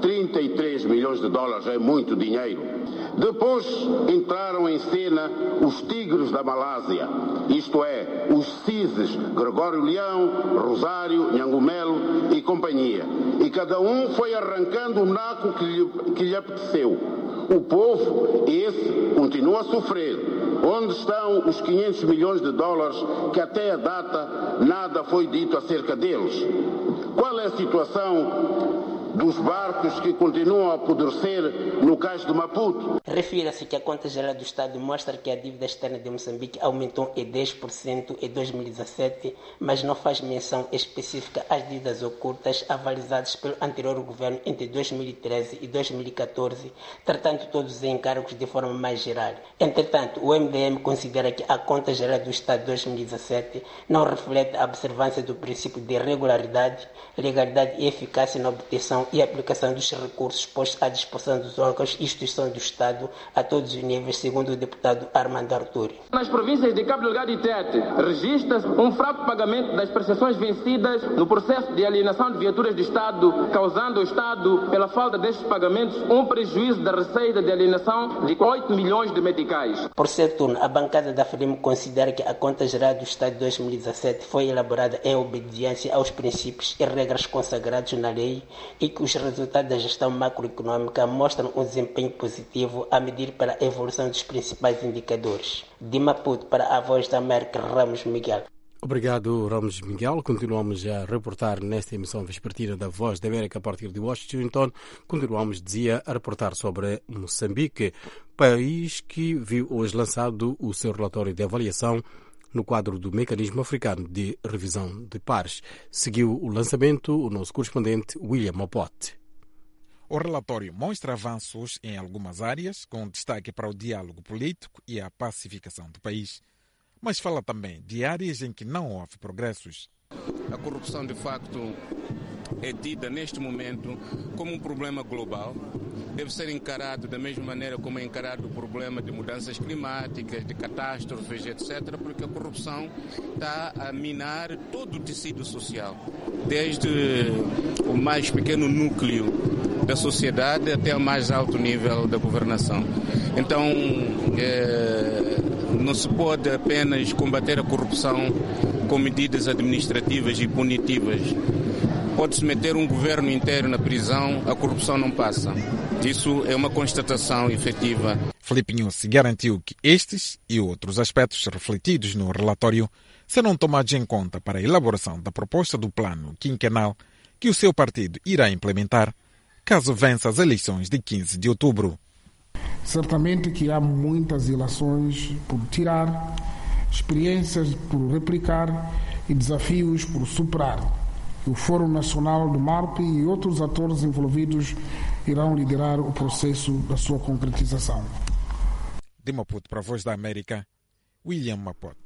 33 milhões de dólares é muito dinheiro. Depois entraram em cena os tigres da Malásia, isto é, os CISES, Gregório Leão, Rosário, Nhangumelo e companhia. E cada um foi arrancando o naco que lhe apeteceu. O povo, esse, continua a sofrer. Onde estão os 500 milhões de dólares que até a data nada foi dito acerca deles? Qual é a situação dos barcos que continuam a apodrecer no cais de Maputo? Refira-se que a Conta Geral do Estado mostra que a dívida externa de Moçambique aumentou em 10% em 2017, mas não faz menção específica às dívidas ocultas avalizadas pelo anterior governo entre 2013 e 2014, tratando todos os encargos de forma mais geral. Entretanto, o MDM considera que a Conta Geral do Estado de 2017 não reflete a observância do princípio de regularidade, legalidade e eficácia na obtenção gestão e aplicação dos recursos postos à disposição dos órgãos e instituições do Estado a todos os níveis, segundo o deputado Armando Arturi. Nas províncias de Cabo Delgado e Tete, registra-se um fraco pagamento das prestações vencidas no processo de alienação de viaturas do Estado, causando ao Estado, pela falta destes pagamentos, um prejuízo da receita de alienação de 8 milhões de meticais. Por seu turno, a bancada da FRELIMO considera que a Conta Geral do Estado de 2017 foi elaborada em obediência aos princípios e regras consagrados na lei e que os resultados da gestão macroeconômica mostram um desempenho positivo a medir pela evolução dos principais indicadores. De Maputo, para a Voz da América, Ramos Miguel. Obrigado, Ramos Miguel. Continuamos a reportar nesta emissão vespertina da Voz da América a partir de Washington. Continuamos, dizia, a reportar sobre Moçambique, país que viu hoje lançado o seu relatório de avaliação no quadro do Mecanismo Africano de Revisão de Pares. Seguiu o lançamento o nosso correspondente William Mopote. O relatório mostra avanços em algumas áreas, com destaque para o diálogo político e a pacificação do país. Mas fala também de áreas em que não houve progressos. A corrupção, de facto, é tida neste momento como um problema global. Deve ser encarado da mesma maneira como é encarado o problema de mudanças climáticas, de catástrofes, etc., porque a corrupção está a minar todo o tecido social, desde o mais pequeno núcleo da sociedade até o mais alto nível da governação. Então, não se pode apenas combater a corrupção com medidas administrativas e punitivas. Pode-se meter um governo inteiro na prisão, a corrupção não passa. Isso é uma constatação efetiva. Filipe Nyusi garantiu que estes e outros aspectos refletidos no relatório serão tomados em conta para a elaboração da proposta do plano quinquenal que o seu partido irá implementar caso vença as eleições de 15 de outubro. Certamente que há muitas ilações por tirar, experiências por replicar e desafios por superar. O Fórum Nacional do MARP e outros atores envolvidos irão liderar o processo da sua concretização. De Maputo para a Voz da América, William Mapote.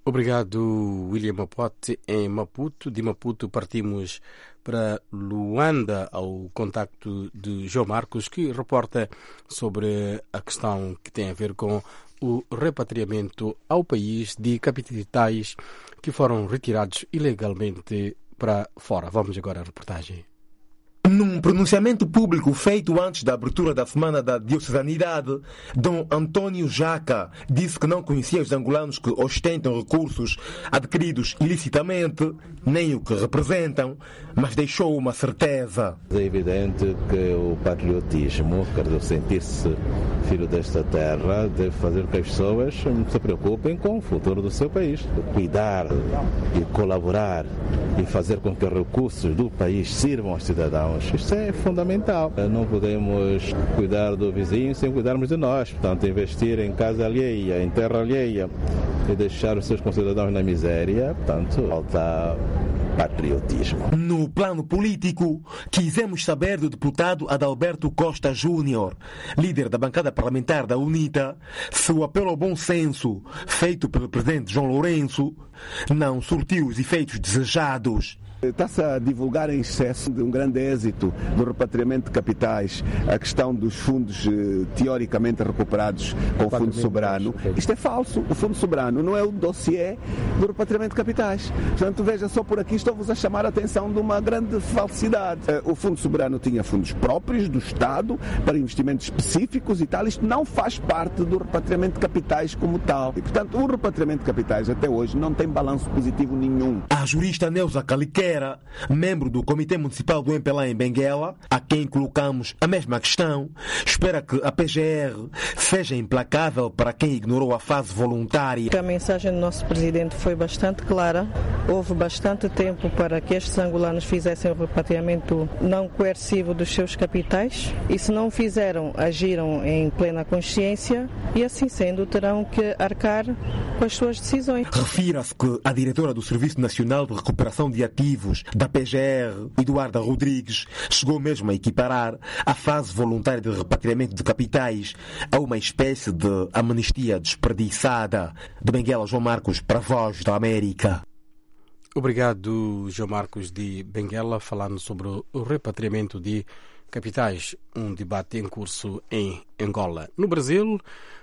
Obrigado, William Mapote. Em Maputo, de Maputo partimos para Luanda ao contacto de João Marcos, que reporta sobre a questão que tem a ver com o repatriamento ao país de capitais que foram retirados ilegalmente para fora. Vamos agora à reportagem. Num pronunciamento público feito antes da abertura da Semana da Diocesanidade, Dom Antônio Jaca disse que não conhecia os angolanos que ostentam recursos adquiridos ilicitamente, nem o que representam, mas deixou uma certeza. É evidente que o patriotismo, quer dizer, sentir-se filho desta terra, deve fazer com que as pessoas se preocupem com o futuro do seu país. Cuidar e colaborar e fazer com que os recursos do país sirvam aos cidadãos. Isto é fundamental. Não podemos cuidar do vizinho sem cuidarmos de nós. Portanto, investir em casa alheia, em terra alheia e deixar os seus concidadãos na miséria, portanto, falta patriotismo. No plano político, quisemos saber do deputado Adalberto Costa Júnior, líder da bancada parlamentar da UNITA, se o apelo ao bom senso feito pelo presidente João Lourenço não surtiu os efeitos desejados. Está-se a divulgar em excesso de um grande êxito do repatriamento de capitais, a questão dos fundos teoricamente recuperados com o Fundo Soberano. Isto é falso. O Fundo Soberano não é o dossiê do repatriamento de capitais. Portanto, veja, só por aqui estou-vos a chamar a atenção de uma grande falsidade. O Fundo Soberano tinha fundos próprios do Estado para investimentos específicos e tal. Isto não faz parte do repatriamento de capitais como tal. E, portanto, o repatriamento de capitais até hoje não tem balanço positivo nenhum. A jurista Neuza Caliqueira, membro do Comitê Municipal do MPLA em Benguela, a quem colocamos a mesma questão, espera que a PGR seja implacável para quem ignorou a fase voluntária. A mensagem do nosso presidente foi bastante clara. Houve bastante tempo para que estes angolanos fizessem o repatriamento não coercivo dos seus capitais e, se não fizeram, agiram em plena consciência e, assim sendo, terão que arcar com as suas decisões. Refira-se que a diretora do Serviço Nacional de Recuperação de Ativos da PGR, Eduarda Rodrigues, chegou mesmo a equiparar a fase voluntária de repatriamento de capitais a uma espécie de amnistia desperdiçada. De Benguela, João Marcos, para a Voz da América. Obrigado, João Marcos de Benguela, falando sobre o repatriamento de capitais, um debate em curso em Angola. No Brasil,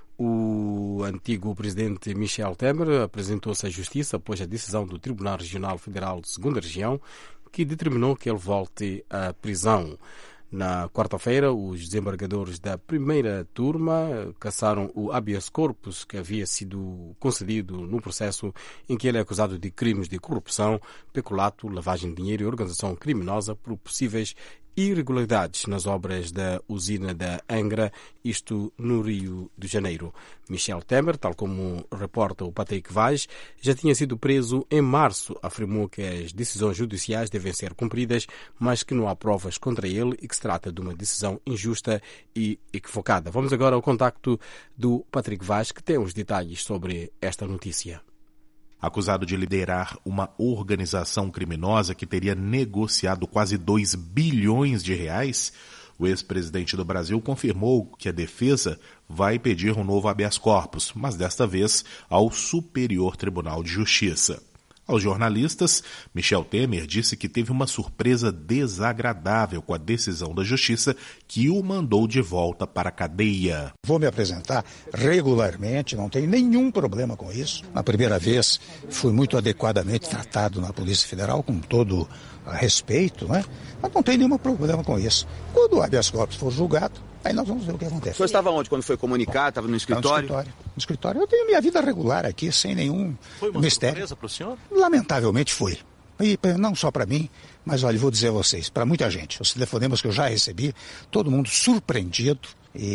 o antigo presidente Michel Temer apresentou-se à Justiça após a decisão do Tribunal Regional Federal de Segunda Região, que determinou que ele volte à prisão. Na quarta-feira, os desembargadores da primeira turma cassaram o habeas corpus que havia sido concedido no processo em que ele é acusado de crimes de corrupção, peculato, lavagem de dinheiro e organização criminosa por possíveis irregularidades nas obras da usina da Angra, isto no Rio de Janeiro. Michel Temer, tal como reporta o Patrick Vaz, já tinha sido preso em março. Afirmou que as decisões judiciais devem ser cumpridas, mas que não há provas contra ele e que se trata de uma decisão injusta e equivocada. Vamos agora ao contacto do Patrick Vaz, que tem os detalhes sobre esta notícia. Acusado de liderar uma organização criminosa que teria negociado quase 2 bilhões de reais, o ex-presidente do Brasil confirmou que a defesa vai pedir um novo habeas corpus, mas desta vez ao Superior Tribunal de Justiça. Aos jornalistas, Michel Temer disse que teve uma surpresa desagradável com a decisão da Justiça que o mandou de volta para a cadeia. Vou me apresentar regularmente, não tenho nenhum problema com isso. Na primeira vez, fui muito adequadamente tratado na Polícia Federal, com todo respeito, né? Mas não tenho nenhum problema com isso. Quando o habeas corpus for julgado, aí nós vamos ver o que acontece. O senhor estava onde quando foi comunicado? Estava no escritório? No escritório. Eu tenho minha vida regular aqui, sem nenhum foi uma mistério. Surpresa para o senhor? Lamentavelmente foi. E não só para mim, mas olha, vou dizer a vocês, para muita gente. Os telefonemas que eu já recebi, todo mundo surpreendido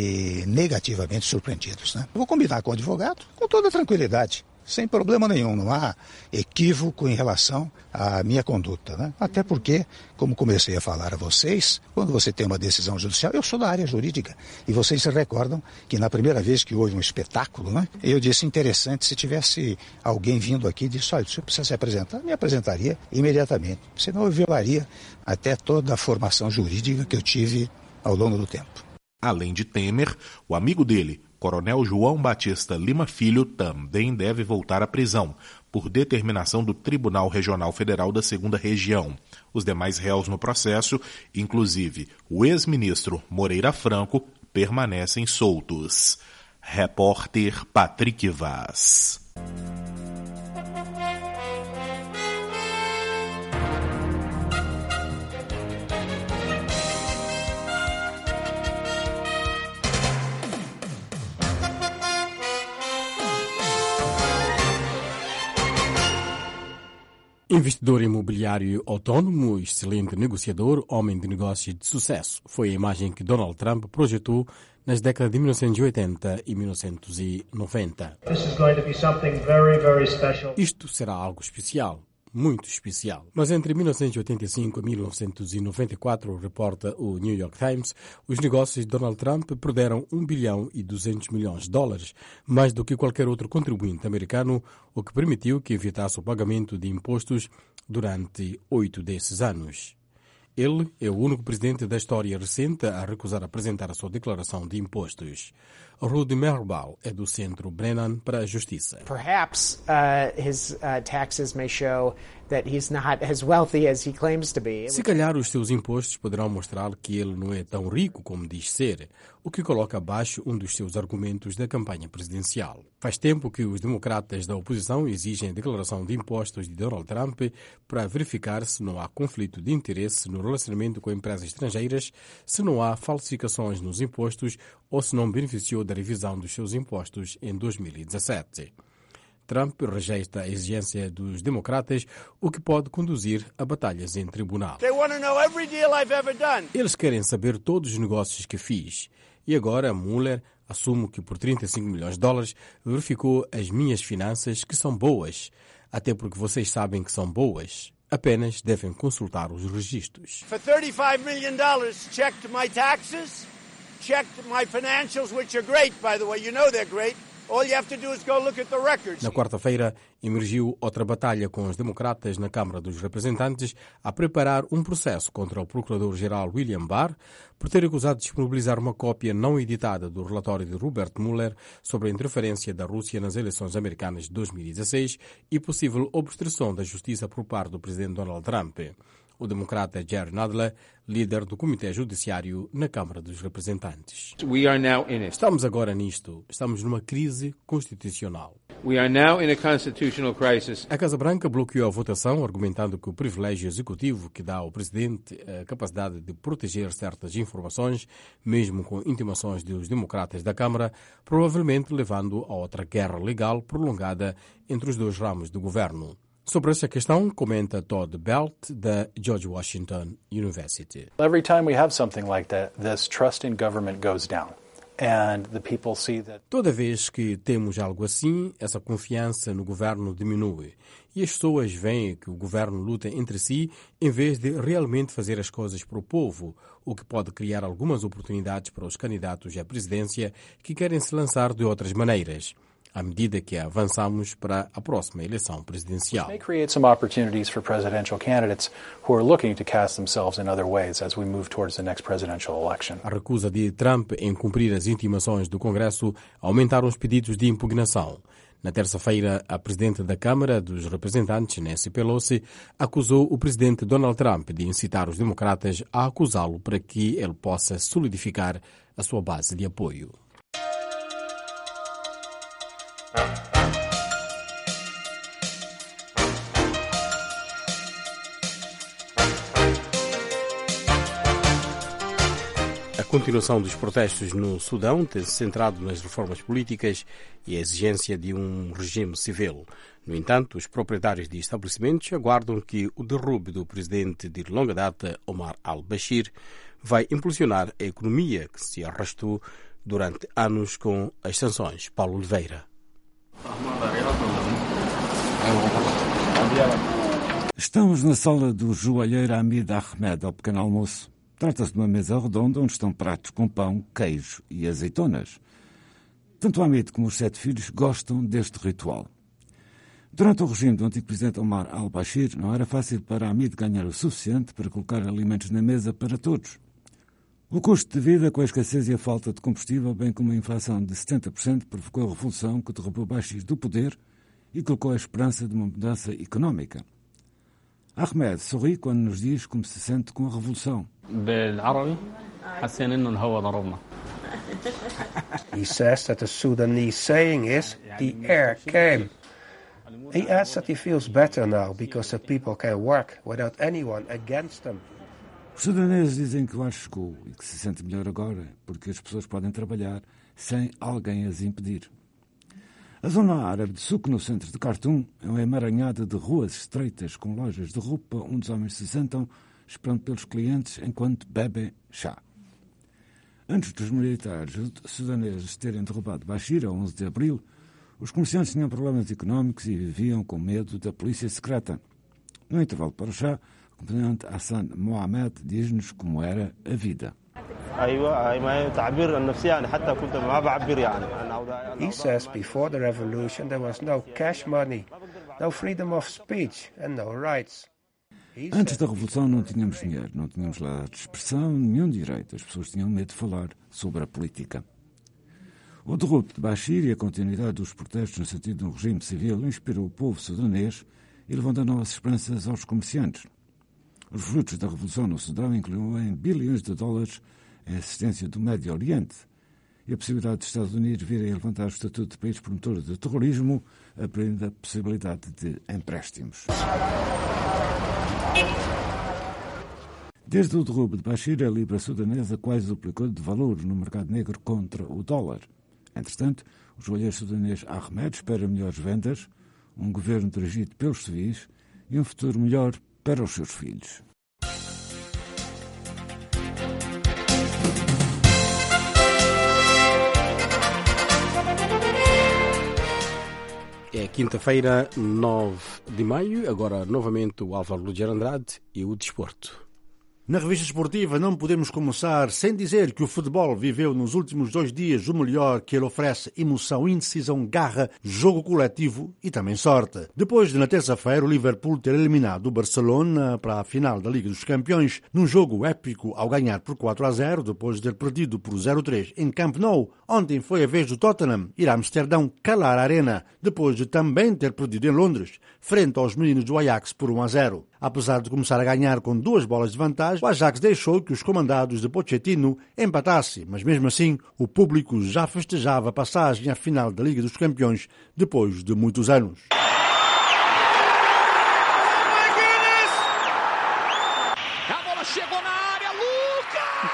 e negativamente surpreendidos, né? Eu vou combinar com o advogado com toda tranquilidade. Sem problema nenhum, não há equívoco em relação à minha conduta, né? Até porque, como comecei a falar a vocês, quando você tem uma decisão judicial, eu sou da área jurídica, e vocês se recordam que na primeira vez que houve um espetáculo, né, eu disse interessante se tivesse alguém vindo aqui e disse, olha, o senhor precisa se apresentar, me apresentaria imediatamente, senão eu violaria até toda a formação jurídica que eu tive ao longo do tempo. Além de Temer, o amigo dele, Coronel João Batista Lima Filho, também deve voltar à prisão, por determinação do Tribunal Regional Federal da Segunda Região. Os demais réus no processo, inclusive o ex-ministro Moreira Franco, permanecem soltos. Repórter Patrick Vaz. Investidor imobiliário autônomo, excelente negociador, homem de negócios de sucesso. Foi a imagem que Donald Trump projetou nas décadas de 1980 e 1990. Isto será algo especial, muito especial. Mas entre 1985 e 1994, reporta o New York Times, os negócios de Donald Trump perderam 1 bilhão e 200 milhões de dólares, mais do que qualquer outro contribuinte americano, o que permitiu que evitasse o pagamento de impostos durante 8 desses anos. Ele é o único presidente da história recente a recusar apresentar a sua declaração de impostos. Rudy Merbal é do Centro Brennan para a Justiça. Perhaps his taxes may show that he's not as wealthy as he claims to be. Se calhar os seus impostos poderão mostrar que ele não é tão rico como diz ser, o que coloca abaixo um dos seus argumentos da campanha presidencial. Faz tempo que os democratas da oposição exigem a declaração de impostos de Donald Trump para verificar se não há conflito de interesse no relacionamento com empresas estrangeiras, se não há falsificações nos impostos ou se não beneficiou da revisão dos seus impostos em 2017. Trump rejeita a exigência dos democratas, o que pode conduzir a batalhas em tribunal. Eles querem saber todos os negócios que fiz. E agora Mueller assume que por 35 milhões de dólares verificou as minhas finanças, que são boas. Até porque vocês sabem que são boas. Apenas devem consultar os registros. For $35 million, checked my taxes, checked my financials, which are great, by the way. You know they're great. Na quarta-feira, emergiu outra batalha com os democratas na Câmara dos Representantes a preparar um processo contra o procurador-geral William Barr por ter acusado de disponibilizar uma cópia não editada do relatório de Robert Mueller sobre a interferência da Rússia nas eleições americanas de 2016 e possível obstrução da justiça por parte do presidente Donald Trump. O democrata Jerry Nadler, líder do Comitê Judiciário na Câmara dos Representantes. Estamos agora nisto. Estamos numa crise constitucional. A Casa Branca bloqueou a votação, argumentando que o privilégio executivo que dá ao presidente a capacidade de proteger certas informações, mesmo com intimações dos democratas da Câmara, provavelmente levando a outra guerra legal prolongada entre os dois ramos do governo. Sobre essa questão, comenta Todd Belt, da George Washington University. Every time we have something like that, this trust in government goes down. And the people see that... Toda vez que temos algo assim, essa confiança no governo diminui. E as pessoas veem que o governo luta entre si em vez de realmente fazer as coisas para o povo, o que pode criar algumas oportunidades para os candidatos à presidência que querem se lançar de outras maneiras, à medida que avançamos para a próxima eleição presidencial. May create some opportunities for presidential candidates who are looking to cast themselves in other ways as we move towards the next presidential election. A recusa de Trump em cumprir as intimações do Congresso aumentaram os pedidos de impugnação. Na terça-feira, a presidente da Câmara dos Representantes, Nancy Pelosi, acusou o presidente Donald Trump de incitar os democratas a acusá-lo para que ele possa solidificar a sua base de apoio. A continuação dos protestos no Sudão tem-se centrado nas reformas políticas e a exigência de um regime civil. No entanto, os proprietários de estabelecimentos aguardam que o derrube do presidente de longa data, Omar al-Bashir, vai impulsionar a economia que se arrastou durante anos com as sanções. Paulo Oliveira. Estamos na sala do joalheiro Hamid Ahmed ao pequeno almoço. Trata-se de uma mesa redonda onde estão pratos com pão, queijo e azeitonas. Tanto Hamid como os 7 filhos gostam deste ritual. Durante o regime do antigo presidente Omar al-Bashir, não era fácil para Hamid ganhar o suficiente para colocar alimentos na mesa para todos. O custo de vida, com a escassez e a falta de combustível, bem como a inflação de 70%, provocou a revolução que derrubou Bashir do poder e colocou a esperança de uma mudança económica. Ahmed sorri quando nos diz como se sente com a revolução. He says that the Sudanese saying is, the air came. He adds that he feels better now because the people can work without anyone against them. Os sudaneses dizem que o ar chegou e que se sente melhor agora porque as pessoas podem trabalhar sem alguém as impedir. A zona árabe de Souk, no centro de Khartoum, é uma emaranhada de ruas estreitas com lojas de roupa onde os homens se sentam esperando pelos clientes enquanto bebem chá. Antes dos militares sudaneses terem derrubado Bashir, a 11 de abril, os comerciantes tinham problemas económicos e viviam com medo da polícia secreta. No intervalo para o chá, o comandante Hassan Mohamed diz-nos como era a vida. He says before the revolution there was no cash money, no freedom of speech and no rights. Antes da revolução não tínhamos dinheiro, não tínhamos liberdade de expressão, nenhum direito. As pessoas tinham medo de falar sobre a política. O derrube de Bashir e a continuidade dos protestos no sentido de um regime civil inspirou o povo sudanês e levando novas esperanças aos comerciantes. Os frutos da revolução no Sudão incluem bilhões de dólares em assistência do Médio Oriente e a possibilidade dos Estados Unidos virem a levantar o estatuto de país promotor de terrorismo, abrindo a possibilidade de empréstimos. Desde o derrube de Bashir, a libra sudanesa quase duplicou de valor no mercado negro contra o dólar. Entretanto, o joalheiro sudanês Ahmed espera melhores vendas, um governo dirigido pelos civis e um futuro melhor para os seus filhos. É quinta-feira, 9 de maio, agora novamente o Álvaro Luger Andrade e o desporto. Na revista esportiva não podemos começar sem dizer que o futebol viveu nos últimos 2 dias o melhor que ele oferece: emoção, indecisão, garra, jogo coletivo e também sorte. Depois de, na terça-feira, o Liverpool ter eliminado o Barcelona para a final da Liga dos Campeões, num jogo épico ao ganhar por 4-0, depois de ter perdido por 0-3 em Camp Nou, ontem foi a vez do Tottenham ir a Amsterdão calar a arena, depois de também ter perdido em Londres, frente aos meninos do Ajax por 1-0. Apesar de começar a ganhar com 2 bolas de vantagem, o Ajax deixou que os comandados de Pochettino empatassem, mas mesmo assim o público já festejava a passagem à final da Liga dos Campeões depois de muitos anos. A bola chegou na área, Lucas!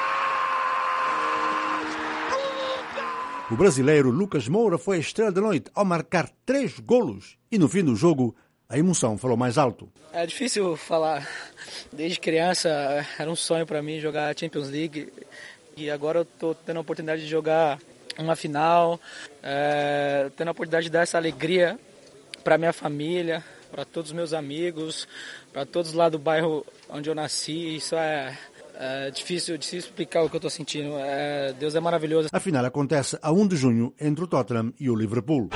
O brasileiro Lucas Moura foi a estrela da noite ao marcar 3 golos e no fim do jogo a emoção falou mais alto. É difícil falar. Desde criança era um sonho para mim jogar a Champions League e agora eu estou tendo a oportunidade de jogar uma final, tendo a oportunidade de dar essa alegria para minha família, para todos os meus amigos, para todos lá do bairro onde eu nasci. Isso é difícil explicar o que eu estou sentindo. Deus é maravilhoso. A final acontece a 1 de junho entre o Tottenham e o Liverpool.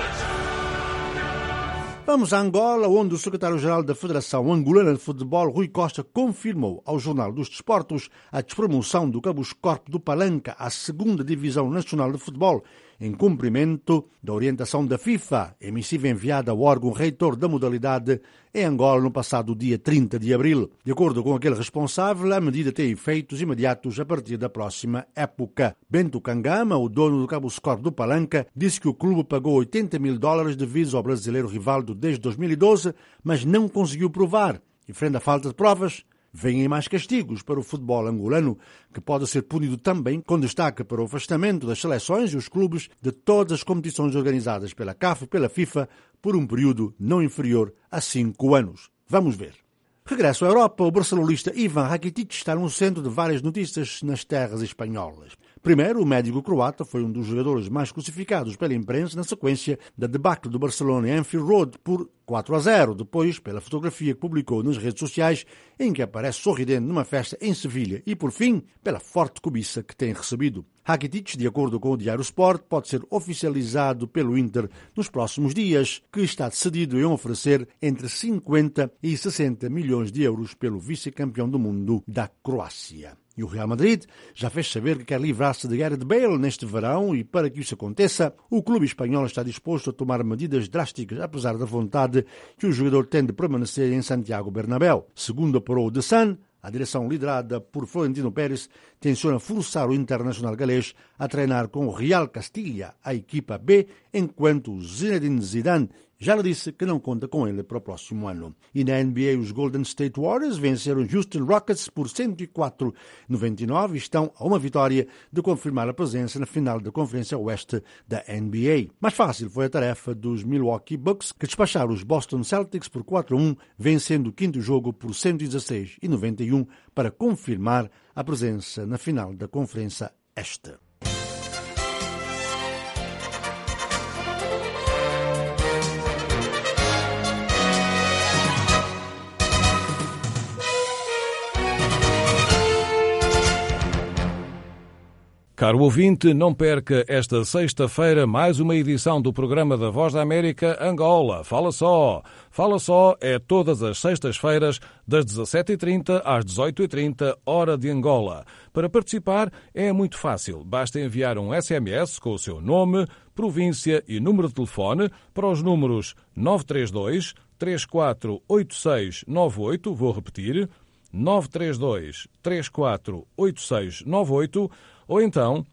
Vamos a Angola, onde o secretário-geral da Federação Angolana de Futebol, Rui Costa, confirmou ao Jornal dos Desportos a despromoção do Cabos Corp do Palanca à 2ª Divisão Nacional de Futebol, em cumprimento da orientação da FIFA, emissiva enviada ao órgão reitor da modalidade em Angola no passado dia 30 de abril. De acordo com aquele responsável, a medida tem efeitos imediatos a partir da próxima época. Bento Kangama, o dono do Cabos Corp do Palanca, disse que o clube pagou $80 mil devido ao brasileiro Rivaldo desde 2012, mas não conseguiu provar. E frente à falta de provas, vêm mais castigos para o futebol angolano, que pode ser punido também com destaque para o afastamento das seleções e os clubes de todas as competições organizadas pela CAF e pela FIFA por um período não inferior a 5 anos. Vamos ver. Regresso à Europa, o barcelonista Ivan Rakitic está no centro de várias notícias nas terras espanholas. Primeiro, o médico croata foi um dos jogadores mais crucificados pela imprensa na sequência da debacle do Barcelona em Anfield Road por 4-0, depois pela fotografia que publicou nas redes sociais em que aparece sorridente numa festa em Sevilha e, por fim, pela forte cobiça que tem recebido. Rakitic, de acordo com o Diário Sport, pode ser oficializado pelo Inter nos próximos dias, que está decidido em oferecer entre 50 e 60 milhões de euros pelo vice-campeão do mundo da Croácia. E o Real Madrid já fez saber que quer livrar-se de Gareth Bale neste verão e, para que isso aconteça, o clube espanhol está disposto a tomar medidas drásticas, apesar da vontade que o jogador tem de permanecer em Santiago Bernabéu. Segundo apurou o The Sun, a direção liderada por Florentino Pérez tenciona forçar o internacional galês a treinar com o Real Castilha, a equipa B, enquanto Zinedine Zidane já lhe disse que não conta com ele para o próximo ano. E na NBA, os Golden State Warriors venceram Houston Rockets por 104-99 e estão a uma vitória de confirmar a presença na final da Conferência Oeste da NBA. Mais fácil foi a tarefa dos Milwaukee Bucks, que despacharam os Boston Celtics por 4-1, vencendo o 5º jogo por 116-91 para confirmar a presença na final da Conferência Este. Caro ouvinte, não perca esta sexta-feira mais uma edição do programa da Voz da América Angola. Fala só! Fala só é todas as sextas-feiras, das 17h30 às 18h30, hora de Angola. Para participar é muito fácil. Basta enviar um SMS com o seu nome, província e número de telefone para os números 932 348698, vou repetir, 932 348698, ou então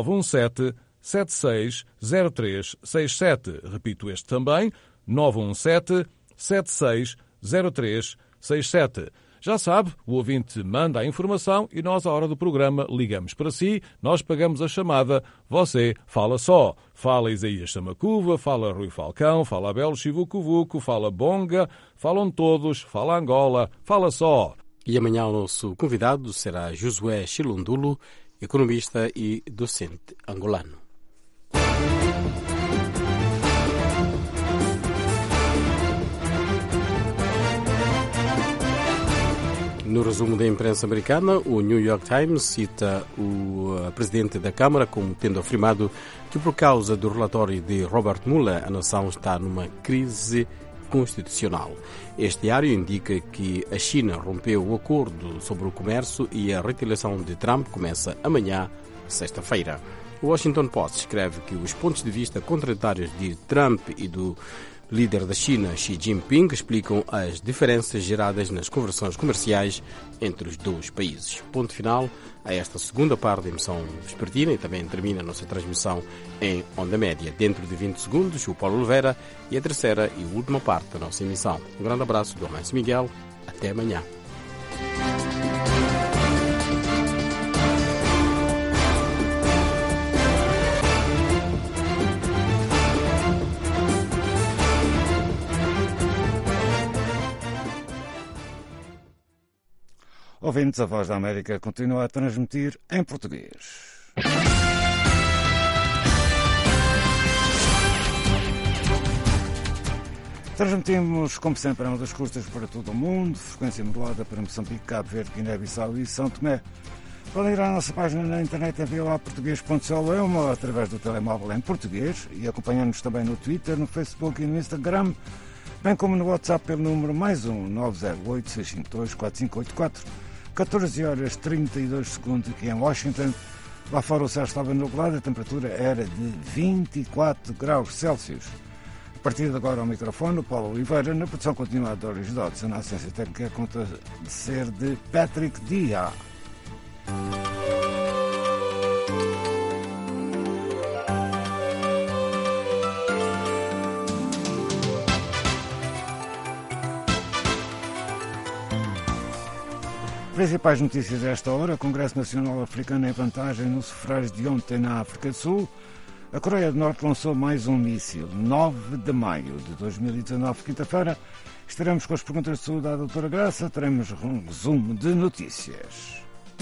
917-760367. Repito este também, 917-760367. Já sabe, o ouvinte manda a informação e nós, à hora do programa, ligamos para si, nós pagamos a chamada, você fala só. Fala Isaías Samacuva, fala Rui Falcão, fala Abel Chivucuvuco, fala Bonga, falam todos, fala Angola, fala só. E amanhã o nosso convidado será Josué Chilundulo, economista e docente angolano. No resumo da imprensa americana, o New York Times cita o presidente da Câmara como tendo afirmado que por causa do relatório de Robert Mueller, a nação está numa crise constitucional. Este diário indica que a China rompeu o acordo sobre o comércio e a retaliação de Trump começa amanhã, sexta-feira. O Washington Post escreve que os pontos de vista contraditórios de Trump e do líder da China, Xi Jinping, explicam as diferenças geradas nas conversões comerciais entre os dois países. Ponto final a esta segunda parte da emissão vespertina e também termina a nossa transmissão em onda média. Dentro de 20 segundos, o Paulo Oliveira e a terceira e última parte da nossa emissão. Um grande abraço do Armando Miguel. Até amanhã. Ouvintes, a Voz da América continua a transmitir em português. Transmitimos, como sempre, em ondas curtas para todo o mundo, frequência modulada para Moçambique, Cabo Verde, Guiné-Bissau e São Tomé. Podem ir à nossa página na internet em voaportugues.sol ou através do telemóvel em português e acompanhar-nos também no Twitter, no Facebook e no Instagram, bem como no WhatsApp pelo número +1 908 652 4584. 14 horas 32 segundos aqui em Washington. Lá fora o céu estava nublado, a temperatura era de 24 graus Celsius. A partir de agora ao microfone, o Paulo Oliveira, na produção continuada de Doris Dodson, na assistência técnica conta de ser de Patrick Dia. Principais notícias a esta hora: o Congresso Nacional Africano em vantagem no sufrágio de ontem na África do Sul. A Coreia do Norte lançou mais um míssil. 9 de maio de 2019, quinta-feira. Estaremos com as perguntas de saúde da doutora Graça. Teremos um resumo de notícias.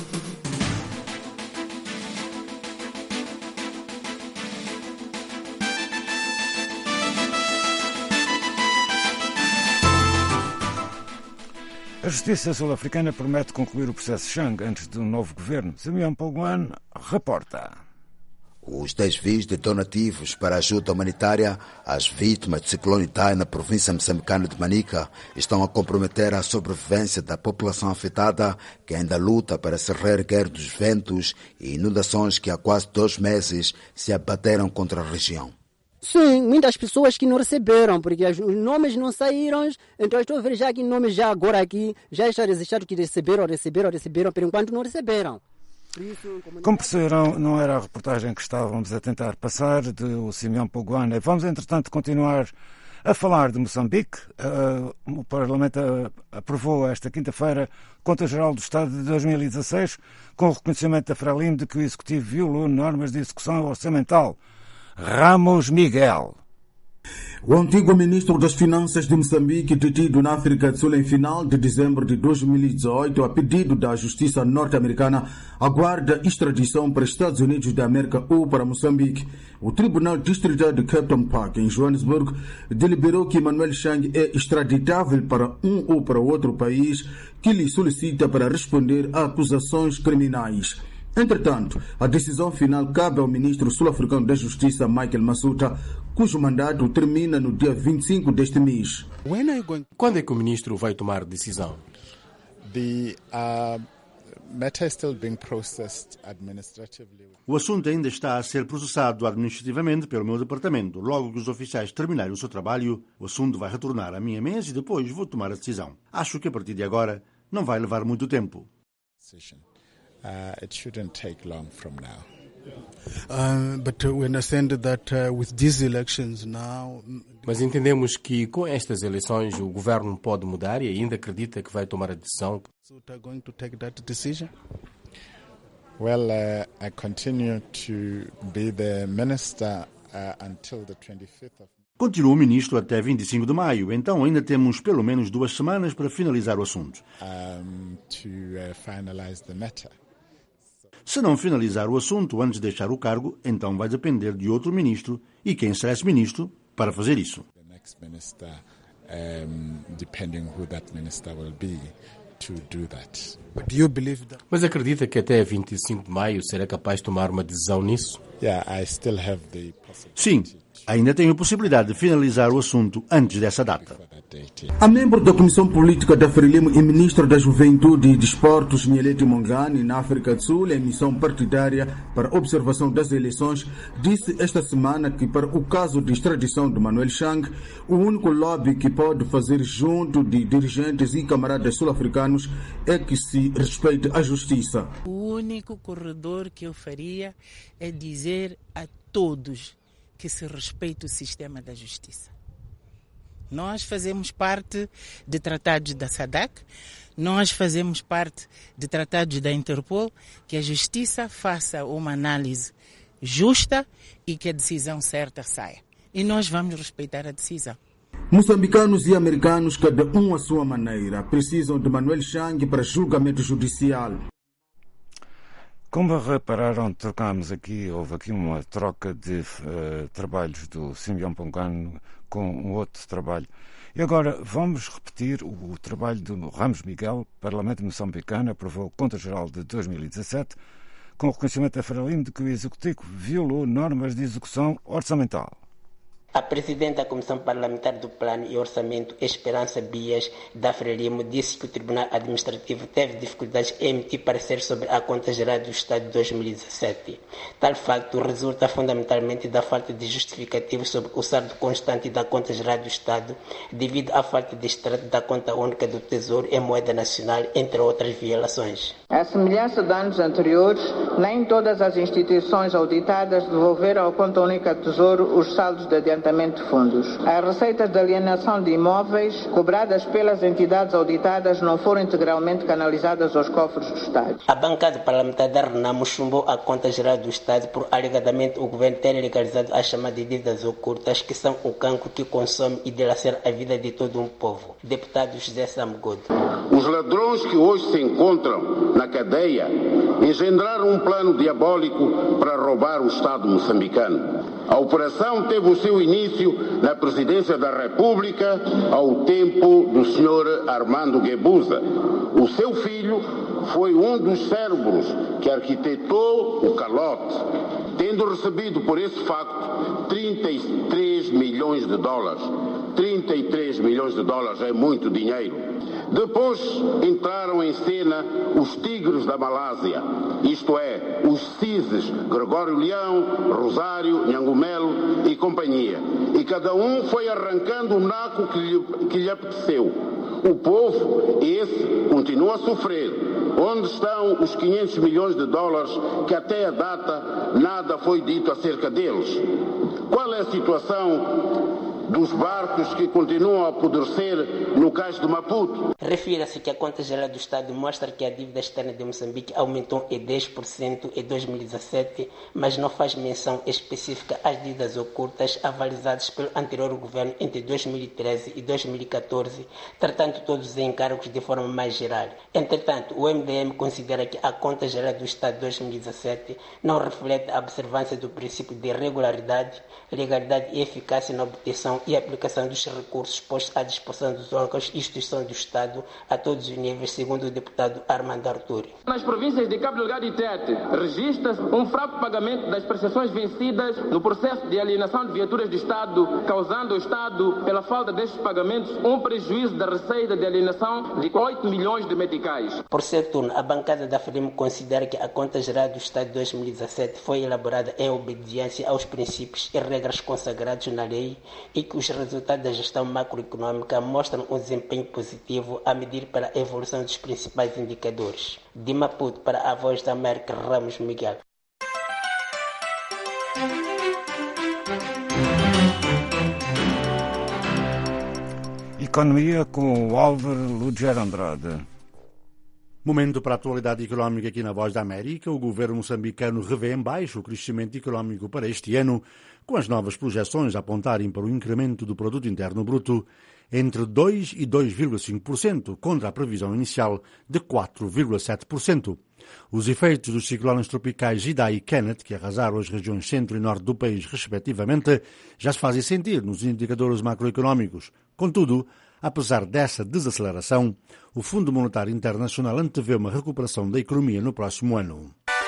A Justiça Sul-Africana promete concluir o processo Chang antes de um novo governo. Simeão Pogwan reporta. Os desvios de donativos para ajuda humanitária às vítimas do ciclone Idai na província moçambicana de Manica estão a comprometer a sobrevivência da população afetada, que ainda luta para se reerguer dos ventos e inundações que há quase 2 meses se abateram contra a região. Sim, muitas pessoas que não receberam, porque os nomes não saíram, então estou a ver já que nomes já agora aqui já está registrado que receberam, por enquanto não receberam. Como perceberam, não era a reportagem que estávamos a tentar passar do Simeão Pogwana. Vamos, entretanto, continuar a falar de Moçambique. O Parlamento aprovou esta quinta-feira a Conta Geral do Estado de 2016, com o reconhecimento da Frelimo de que o Executivo violou normas de execução orçamental. Ramos Miguel. O antigo ministro das Finanças de Moçambique, detido na África do Sul em final de dezembro de 2018, a pedido da Justiça norte-americana, aguarda extradição para os Estados Unidos da América ou para Moçambique. O Tribunal Distrital de Captain Park, em Joanesburgo, deliberou que Manuel Chang é extraditável para um ou para outro país que lhe solicita para responder a acusações criminais. Entretanto, a decisão final cabe ao ministro sul-africano da Justiça, Michael Massuta, cujo mandato termina no dia 25 deste mês. Quando é que o ministro vai tomar decisão? O assunto ainda está a ser processado administrativamente pelo meu departamento. Logo que os oficiais terminarem o seu trabalho, o assunto vai retornar à minha mesa e depois vou tomar a decisão. Acho que a partir de agora não vai levar muito tempo. It shouldn't take long from now. But we understand that with these elections now. Mas entendemos que com estas eleições o governo pode mudar e ainda acredita que vai tomar a decisão. So they are going to take that decision. Well, I continue to be the minister until the 25th of. Continua o ministro até 25 de maio, então ainda temos pelo menos 2 semanas para finalizar o assunto. To finalize the matter. Se não finalizar o assunto antes de deixar o cargo, então vai depender de outro ministro e quem será esse ministro para fazer isso. The next minister, depending who that minister will be, to do that. But do you believe that? Mas acredita que até 25 de maio será capaz de tomar uma decisão nisso? Yeah, I still have the possibility. Sim, ainda tenho a possibilidade de finalizar o assunto antes dessa data. A membro da Comissão Política da Frelimo e ministro da Juventude e Desportos, Nyeleti Mongani, na África do Sul, em missão partidária para observação das eleições, disse esta semana que, para o caso de extradição de Manuel Chang, o único lobby que pode fazer junto de dirigentes e camaradas sul-africanos é que se respeite a justiça. O único corredor que eu faria é dizer a todos que se respeite o sistema da justiça. Nós fazemos parte de tratados da SADC, nós fazemos parte de tratados da Interpol, que a justiça faça uma análise justa e que a decisão certa saia. E nós vamos respeitar a decisão. Moçambicanos e americanos, cada um à sua maneira, precisam de Manuel Chang para julgamento judicial. Como repararam, houve aqui uma troca de trabalhos do Simeão Pongano com um outro trabalho. E agora vamos repetir o trabalho do Ramos Miguel. O Parlamento moçambicano aprovou a Conta Geral de 2017 com o reconhecimento da Frelimo de que o Executivo violou normas de execução orçamental. A Presidente da Comissão Parlamentar do Plano e Orçamento, Esperança Bias, da Frelimo, disse que o Tribunal Administrativo teve dificuldades em emitir parecer sobre a Conta Geral do Estado de 2017. Tal facto resulta fundamentalmente da falta de justificativos sobre o saldo constante da Conta Geral do Estado, devido à falta de extrato da Conta Única do Tesouro em moeda nacional, entre outras violações. À semelhança de anos anteriores, nem todas as instituições auditadas devolveram à Conta Única do Tesouro os saldos de adiantamento de fundos. As receitas de alienação de imóveis cobradas pelas entidades auditadas não foram integralmente canalizadas aos cofres do Estado. A bancada parlamentar da Renamo chumbou a Conta Geral do Estado por alegadamente o governo ter legalizado as chamadas dívidas ocultas, que são o cancro que consome e dilacera a vida de todo um povo. Deputado José Samgodo. Os ladrões que hoje se encontram na cadeia engendraram um plano diabólico para roubar o Estado moçambicano. A operação teve o seu início na Presidência da República ao tempo do Sr. Armando Guebuza. O seu filho foi um dos cérebros que arquitetou o calote, tendo recebido por esse facto 33 milhões de dólares. 33 milhões de dólares é muito dinheiro. Depois entraram em cena os tigres da Malásia, isto é, os CISES, Gregório Leão, Rosário, Nhangumelo e companhia. E cada um foi arrancando o naco que lhe apeteceu. O povo, esse, continua a sofrer. Onde estão os 500 milhões de dólares que até a data nada foi dito acerca deles? Qual é a situação dos barcos que continuam a apodrecer no cais de Maputo? Refira-se que a Conta Geral do Estado mostra que a dívida externa de Moçambique aumentou em 10% em 2017, mas não faz menção específica às dívidas ocultas avalizadas pelo anterior governo entre 2013 e 2014, tratando todos os encargos de forma mais geral. Entretanto, o MDM considera que a Conta Geral do Estado de 2017 não reflete a observância do princípio de regularidade, legalidade e eficácia na obtenção e aplicação dos recursos postos à disposição dos órgãos e instituições do Estado a todos os níveis, segundo o deputado Armando Arturi. Nas províncias de Cabo Delgado e Tete, registra-se um fraco pagamento das prestações vencidas no processo de alienação de viaturas do Estado, causando ao Estado, pela falta destes pagamentos, um prejuízo da receita de alienação de 8 milhões de meticais. Por seu turno, a bancada da Frelimo considera que a Conta Geral do Estado de 2017 foi elaborada em obediência aos princípios e regras consagrados na lei e que os resultados da gestão macroeconômica mostram um desempenho positivo a medir para a evolução dos principais indicadores. De Maputo, para a Voz da América, Ramos Miguel. Economia com o Álvaro Lugero Andrade. Momento para a atualidade económica aqui na Voz da América. O governo moçambicano revê em baixo o crescimento económico para este ano, com as novas projeções a apontarem para o incremento do Produto Interno Bruto entre 2% e 2,5%, contra a previsão inicial de 4,7%. Os efeitos dos ciclones tropicais Idai e Kenneth, que arrasaram as regiões centro e norte do país, respectivamente, já se fazem sentir nos indicadores macroeconómicos. Contudo, Apesar dessa desaceleração, o Fundo Monetário Internacional antevê uma recuperação da economia no próximo ano.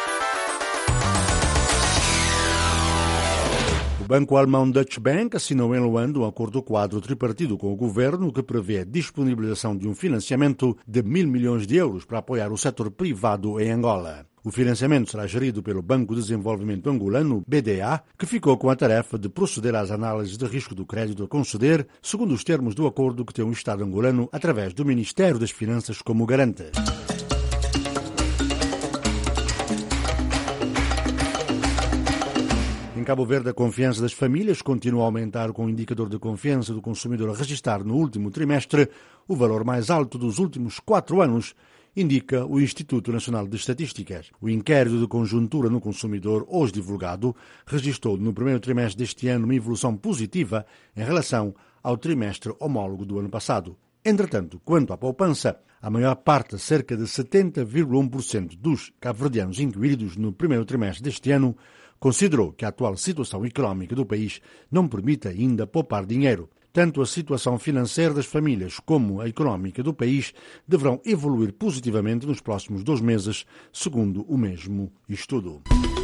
O banco alemão Deutsche Bank assinou em Luanda um acordo quadro tripartido com o governo que prevê a disponibilização de um financiamento de 1.000 milhões de euros para apoiar o setor privado em Angola. O financiamento será gerido pelo Banco de Desenvolvimento Angolano, BDA, que ficou com a tarefa de proceder às análises de risco do crédito a conceder, segundo os termos do acordo que tem o Estado angolano através do Ministério das Finanças como garante. Em Cabo Verde, a confiança das famílias continua a aumentar, com o indicador de confiança do consumidor a registrar no último trimestre o valor mais alto dos últimos 4 anos, indica o Instituto Nacional de Estatísticas. O inquérito de conjuntura no consumidor, hoje divulgado, registrou no primeiro trimestre deste ano uma evolução positiva em relação ao trimestre homólogo do ano passado. Entretanto, quanto à poupança, a maior parte, cerca de 70,1% dos cabo-verdianos inquiridos no primeiro trimestre deste ano, considerou que a atual situação económica do país não permite ainda poupar dinheiro. Tanto a situação financeira das famílias como a económica do país deverão evoluir positivamente nos próximos 2 meses, segundo o mesmo estudo.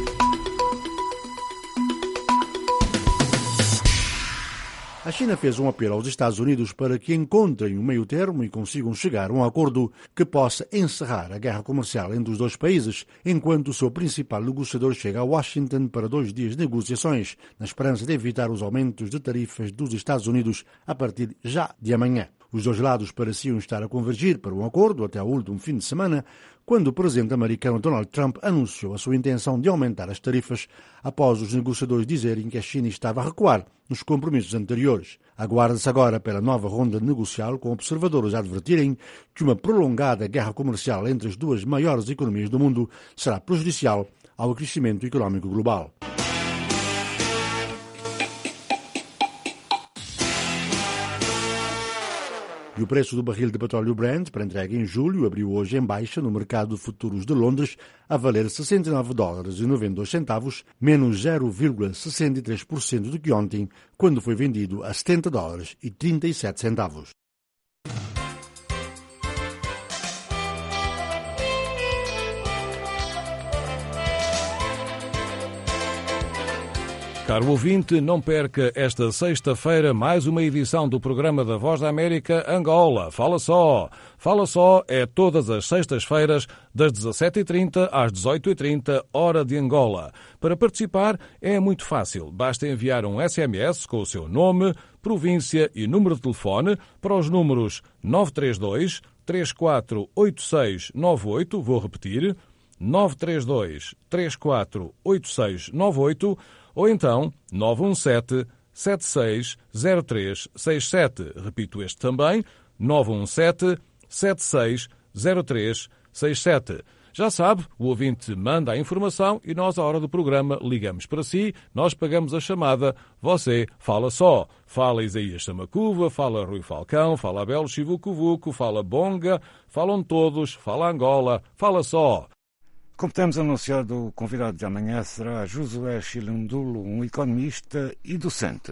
A China fez um apelo aos Estados Unidos para que encontrem um meio-termo e consigam chegar a um acordo que possa encerrar a guerra comercial entre os dois países, enquanto o seu principal negociador chega a Washington para 2 dias de negociações, na esperança de evitar os aumentos de tarifas dos Estados Unidos a partir já de amanhã. Os dois lados pareciam estar a convergir para um acordo até o último fim de semana, quando o presidente americano Donald Trump anunciou a sua intenção de aumentar as tarifas após os negociadores dizerem que a China estava a recuar nos compromissos anteriores. Aguarda-se agora pela nova ronda negocial, com observadores a advertirem que uma prolongada guerra comercial entre as duas maiores economias do mundo será prejudicial ao crescimento económico global. E o preço do barril de petróleo Brent, para entrega em julho, abriu hoje em baixa no mercado de futuros de Londres, a valer $69,92, menos 0,63% do que ontem, quando foi vendido a $70,37. Caro ouvinte, não perca esta sexta-feira mais uma edição do programa da Voz da América Angola. Fala só! Fala só é todas as sextas-feiras, das 17h30 às 18h30, hora de Angola. Para participar é muito fácil. Basta enviar um SMS com o seu nome, província e número de telefone para os números 932 348698, vou repetir, 932 348698, ou então 917-760367. Repito este também, 917-760367. Já sabe, o ouvinte manda a informação e nós, à hora do programa, ligamos para si, nós pagamos a chamada, você fala só. Fala Isaías Samacuva, fala Rui Falcão, fala Abel Chivucuvuco, fala Bonga, falam todos, fala Angola, fala só. Como temos anunciado, o convidado de amanhã será Josué Chilundulo, um economista e docente.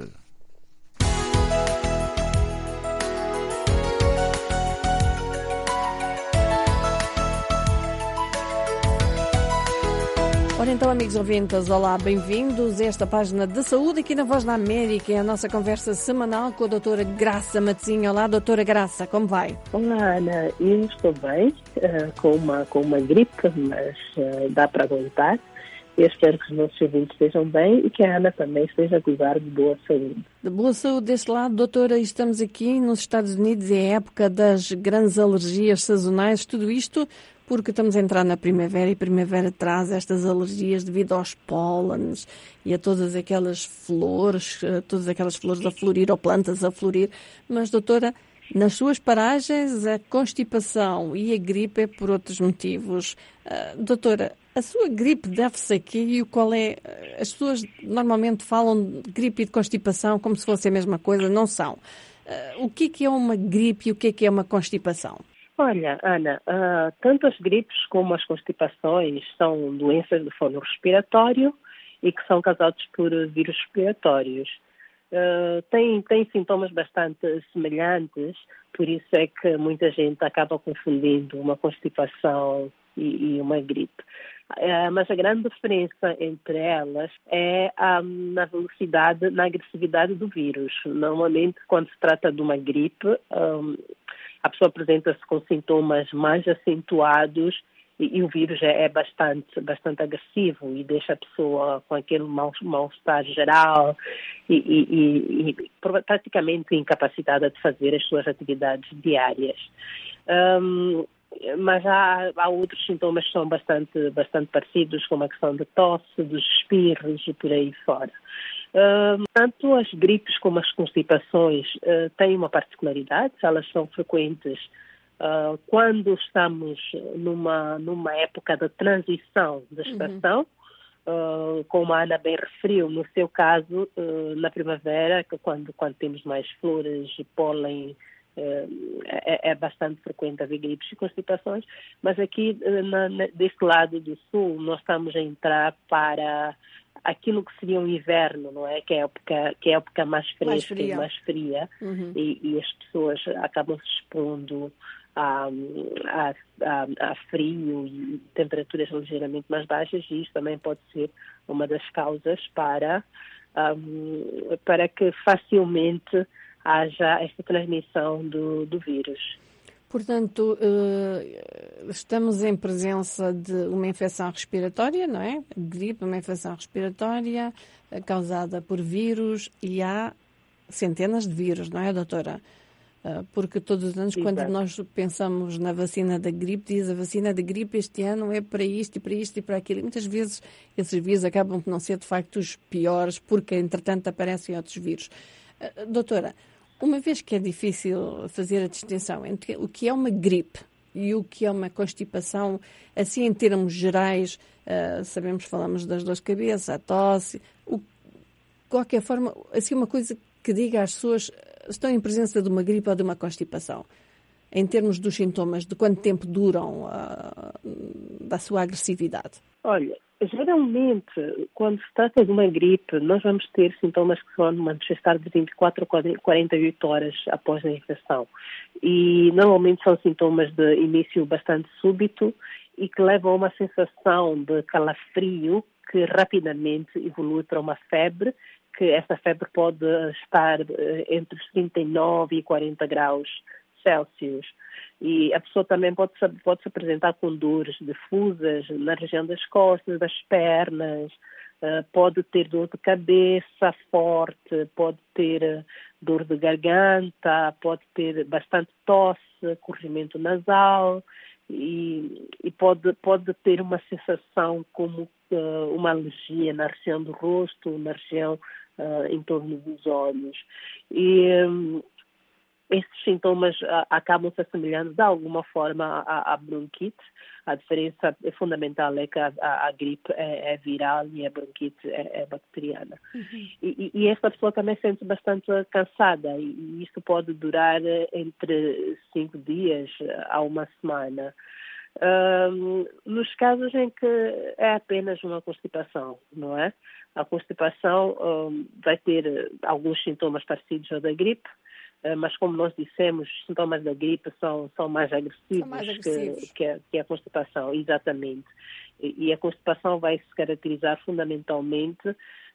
Ora então, amigos ouvintes, olá, bem-vindos a esta página de saúde aqui na Voz da América, é a nossa conversa semanal com a doutora Graça Matezinha. Olá, doutora Graça, como vai? Olá, Ana, eu estou bem, com uma gripe, mas dá para aguentar. Eu espero que os nossos ouvintes estejam bem e que a Ana também esteja a gozar de boa saúde. De boa saúde deste lado, doutora, estamos aqui nos Estados Unidos, é a época das grandes alergias sazonais, tudo isto porque estamos a entrar na primavera e a primavera traz estas alergias devido aos pólenes e a todas aquelas flores a florir ou plantas a florir. Mas, doutora, nas suas paragens a constipação e a gripe é por outros motivos. Doutora, a sua gripe deve-se a quê e qual é? As pessoas normalmente falam de gripe e de constipação como se fosse a mesma coisa, não são. O que é uma gripe e o que é uma constipação? Olha, Ana, tanto as gripes como as constipações são doenças do foro respiratório e que são causadas por vírus respiratórios. tem sintomas bastante semelhantes, por isso é que muita gente acaba confundindo uma constipação e uma gripe. Mas a grande diferença entre elas é na velocidade, na agressividade do vírus. Normalmente, quando se trata de uma gripe, a pessoa apresenta-se com sintomas mais acentuados e o vírus é bastante agressivo e deixa a pessoa com aquele mal-estar geral e praticamente incapacitada de fazer as suas atividades diárias. Mas há outros sintomas que são bastante parecidos, como a questão da tosse, dos espirros e por aí fora. Tanto as gripes como as constipações têm uma particularidade, elas são frequentes quando estamos numa época de transição da estação, como a Ana bem referiu, no seu caso, na primavera, que quando temos mais flores e pólen, é bastante frequente haver gripes e constipações, mas aqui deste lado do sul nós estamos a entrar para aquilo que seria o inverno, não é? Que é a época mais fresca e mais fria, e as pessoas acabam se expondo a frio e temperaturas ligeiramente mais baixas, e isso também pode ser uma das causas para que facilmente haja esta transmissão do vírus. Portanto, estamos em presença de uma infecção respiratória, não é? Gripe, uma infecção respiratória causada por vírus, e há centenas de vírus, não é, doutora? Porque todos os anos, quando nós pensamos na vacina da gripe, diz a vacina da gripe este ano é para isto e para isto e para aquilo. E muitas vezes esses vírus acabam por não ser de facto os piores, porque entretanto aparecem outros vírus. Doutora, uma vez que é difícil fazer a distinção entre o que é uma gripe e o que é uma constipação, assim em termos gerais, falamos das dores de cabeça, a tosse, de qualquer forma, assim uma coisa que diga às pessoas estão em presença de uma gripe ou de uma constipação, em termos dos sintomas, de quanto tempo duram, da sua agressividade? Olha, geralmente, quando se trata de uma gripe, nós vamos ter sintomas que vão manifestar de 24 a 48 horas após a infecção. E normalmente são sintomas de início bastante súbito e que levam a uma sensação de calafrio que rapidamente evolui para uma febre, que essa febre pode estar entre os 39 e 40 graus Celsius. E a pessoa também pode se apresentar com dores difusas na região das costas, das pernas, pode ter dor de cabeça forte, pode ter dor de garganta, pode ter bastante tosse, corrimento nasal e pode ter uma sensação como uma alergia na região do rosto, na região em torno dos olhos. E estes sintomas acabam se assemelhando de alguma forma à bronquite. A diferença fundamental é que a gripe é viral e a bronquite é bacteriana. E esta pessoa também sente bastante cansada, e isto pode durar entre 5 dias a uma semana. Nos casos em que é apenas uma constipação, não é? A constipação vai ter alguns sintomas parecidos ao da gripe, mas como nós dissemos, os sintomas da gripe são mais agressivos que a constipação, exatamente. E a constipação vai se caracterizar fundamentalmente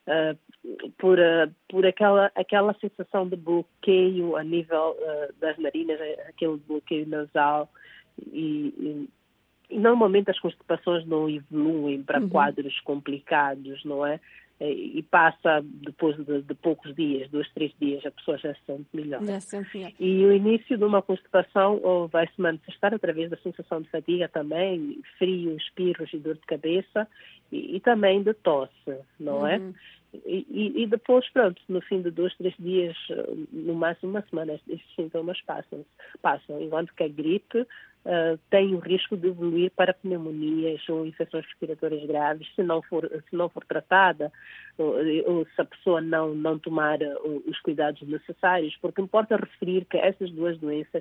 por aquela sensação de bloqueio a nível das narinas, aquele bloqueio nasal, e normalmente as constipações não evoluem para quadros complicados, não é? E passa depois de poucos dias, 2, 3 dias, a pessoa já se sente melhor. E o início de uma constipação vai se manifestar através da sensação de fadiga também, frio, espirros e dor de cabeça, e também de tosse, não é? E depois, pronto, no fim de 2, 3 dias, no máximo uma semana, estes sintomas passam. Enquanto que a gripe tem o risco de evoluir para pneumonias ou infecções respiratórias graves se não for tratada, ou se a pessoa não tomar os cuidados necessários, porque importa referir que essas duas doenças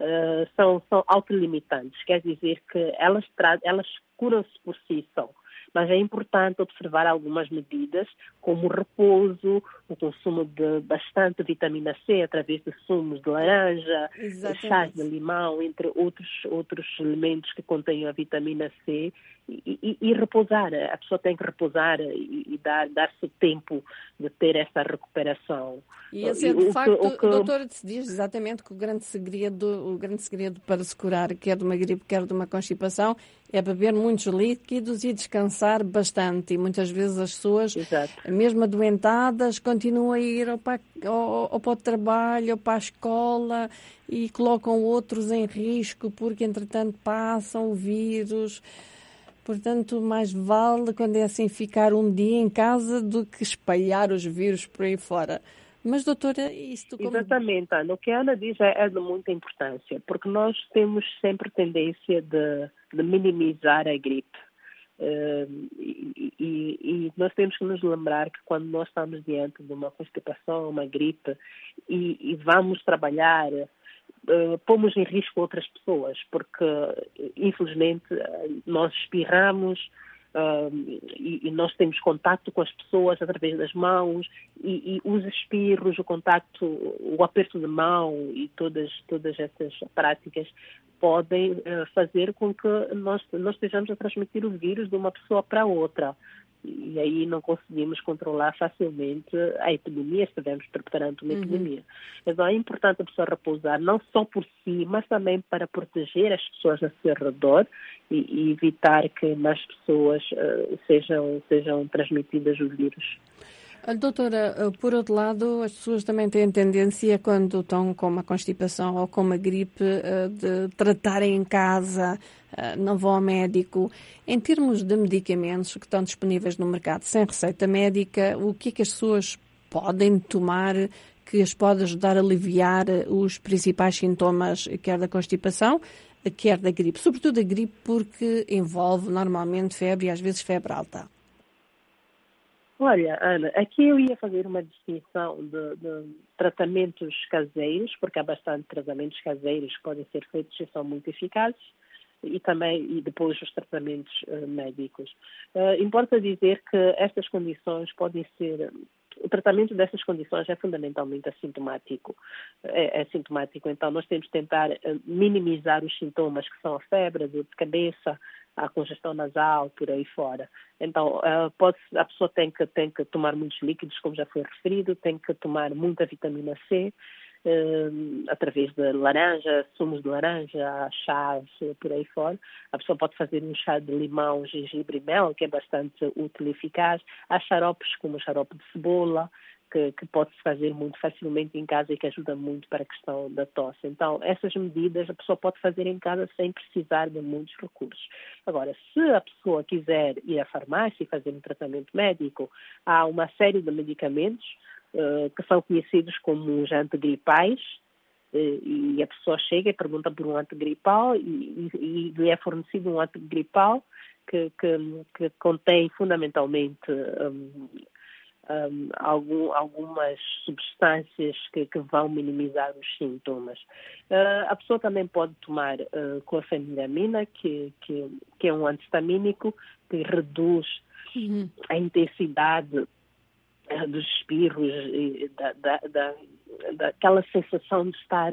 são autolimitantes, quer dizer que elas curam-se por si só, mas é importante observar algumas medidas, como o repouso, o consumo de bastante vitamina C através de sumos de laranja, chás de limão, entre outros elementos que contêm a vitamina C, e repousar. A pessoa tem que repousar e dar-se o tempo de ter essa recuperação. E esse é, de facto, doutora, se diz exatamente que o grande segredo para se curar, quer de uma gripe, quer de uma constipação, é beber muitos líquidos e descansar bastante. E muitas vezes as pessoas, mesmo adoentadas, continuam a ir ou para o trabalho, ou para a escola, e colocam outros em risco, porque, entretanto, passam o vírus. Portanto, mais vale, quando é assim, ficar um dia em casa do que espalhar os vírus por aí fora. Mas, doutora, isto como... Exatamente, Ana. O que a Ana diz é de muita importância, porque nós temos sempre tendência de minimizar a gripe. E nós temos que nos lembrar que quando nós estamos diante de uma constipação, uma gripe, e vamos trabalhar, pomos em risco outras pessoas, porque, infelizmente, nós espirramos, e nós temos contato com as pessoas através das mãos, e os espirros, o contacto, o aperto de mão e todas essas práticas podem fazer com que nós estejamos a transmitir o vírus de uma pessoa para outra. E aí não conseguimos controlar facilmente a epidemia, estivemos perante uma epidemia. Então é importante a pessoa repousar, não só por si, mas também para proteger as pessoas a seu redor e evitar que mais pessoas sejam transmitidas o vírus. Doutora, por outro lado, as pessoas também têm tendência, quando estão com uma constipação ou com uma gripe, de tratarem em casa, não vão ao médico. Em termos de medicamentos que estão disponíveis no mercado sem receita médica, o que é que as pessoas podem tomar que as pode ajudar a aliviar os principais sintomas, quer da constipação, quer da gripe? Sobretudo a gripe, porque envolve normalmente febre e às vezes febre alta. Olha, Ana, aqui eu ia fazer uma distinção de tratamentos caseiros, porque há bastante tratamentos caseiros que podem ser feitos e são muito eficazes, e depois os tratamentos médicos. Importa dizer que estas condições podem ser... O tratamento dessas condições é fundamentalmente assintomático. É sintomático, então nós temos que tentar minimizar os sintomas, que são a febre, dor de cabeça, a congestão nasal, por aí fora. Então, a pessoa tem que tomar muitos líquidos, como já foi referido, tem que tomar muita vitamina C, através de laranja, sumos de laranja, chás, por aí fora. A pessoa pode fazer um chá de limão, gengibre e mel, que é bastante útil e eficaz. Há xaropes, como o xarope de cebola, que pode-se fazer muito facilmente em casa e que ajuda muito para a questão da tosse. Então, essas medidas a pessoa pode fazer em casa sem precisar de muitos recursos. Agora, se a pessoa quiser ir à farmácia e fazer um tratamento médico, há uma série de medicamentos que são conhecidos como os antigripais, e a pessoa chega e pergunta por um antigripal e lhe é fornecido um antigripal que contém fundamentalmente algumas substâncias que vão minimizar os sintomas. A pessoa também pode tomar clofeniramina, que é um antihistamínico que reduz a intensidade dos espirros, daquela sensação de estar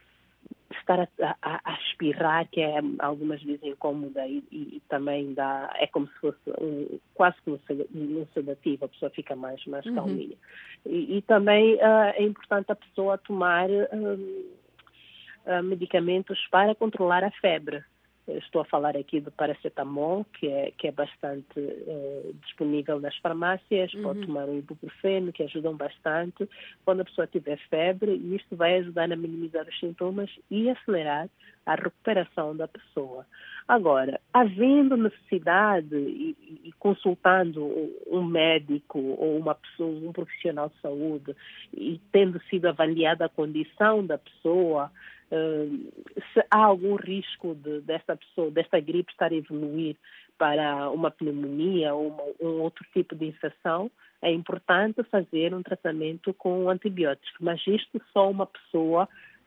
a espirrar, que é algumas vezes incómoda e também é como se fosse quase como um sedativo, a pessoa fica mais calminha. E também é importante a pessoa tomar medicamentos para controlar a febre. Estou a falar aqui do paracetamol, que é bastante disponível nas farmácias. Pode tomar um ibuprofeno, que ajudam bastante quando a pessoa tiver febre, e isto vai ajudar a minimizar os sintomas e acelerar a recuperação da pessoa. Agora, havendo necessidade e consultando um médico ou uma pessoa, um profissional de saúde, e tendo sido avaliada a condição da pessoa, se há algum risco desta gripe estar a evoluir para uma pneumonia ou um outro tipo de infecção, é importante fazer um tratamento com antibióticos. Mas isto só uma pessoa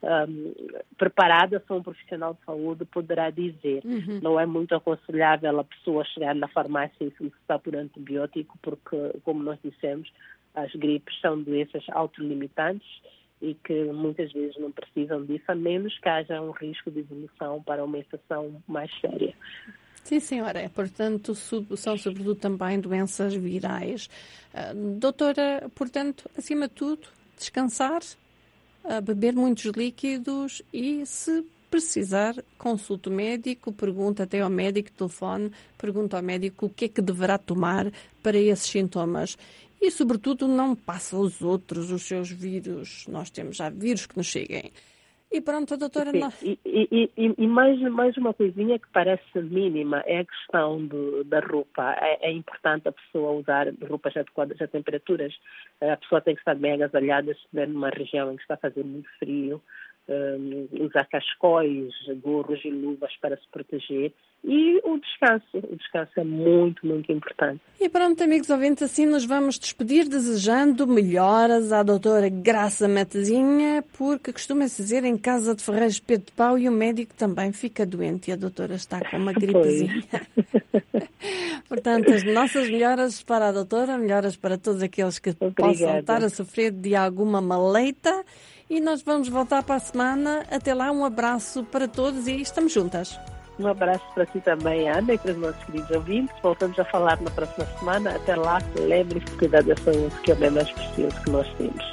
preparada, só um profissional de saúde poderá dizer. Não é muito aconselhável a pessoa chegar na farmácia e solicitar por antibiótico, porque, como nós dissemos, as gripes são doenças autolimitantes e que muitas vezes não precisam disso, a menos que haja um risco de evolução para uma infecção mais séria. Sim, senhora. Portanto, são sobretudo também doenças virais. Doutora, portanto, acima de tudo, descansar, beber muitos líquidos e, se precisar, consulte o médico, pergunta até ao médico, telefone, pergunta ao médico o que é que deverá tomar para esses sintomas. E, sobretudo, não passa aos outros os seus vírus. Nós temos já vírus que nos cheguem. E pronto, doutora... E mais uma coisinha que parece mínima é a questão da roupa. É importante a pessoa usar roupas adequadas a temperaturas. A pessoa tem que estar bem agasalhada se estiver numa região em que está a fazer muito frio. Usar cascóis, gorros e luvas para se proteger. E o descanso é muito, muito importante. E pronto, amigos ouvintes, assim nos vamos despedir desejando melhoras à doutora Graça Matezinha, porque costuma-se dizer em casa de Ferreiros Pedro de Pau e o médico também fica doente e a doutora está com uma gripezinha. Portanto, as nossas melhoras para a doutora, melhoras para todos aqueles que possam estar a sofrer de alguma maleita. E nós vamos voltar para a semana. Até lá, um abraço para todos e estamos juntas. Um abraço para ti também, Ana, e para os nossos queridos ouvintes. Voltamos a falar na próxima semana. Até lá, lembre-se de cuidar da saúde, que é o bem mais precioso que nós temos.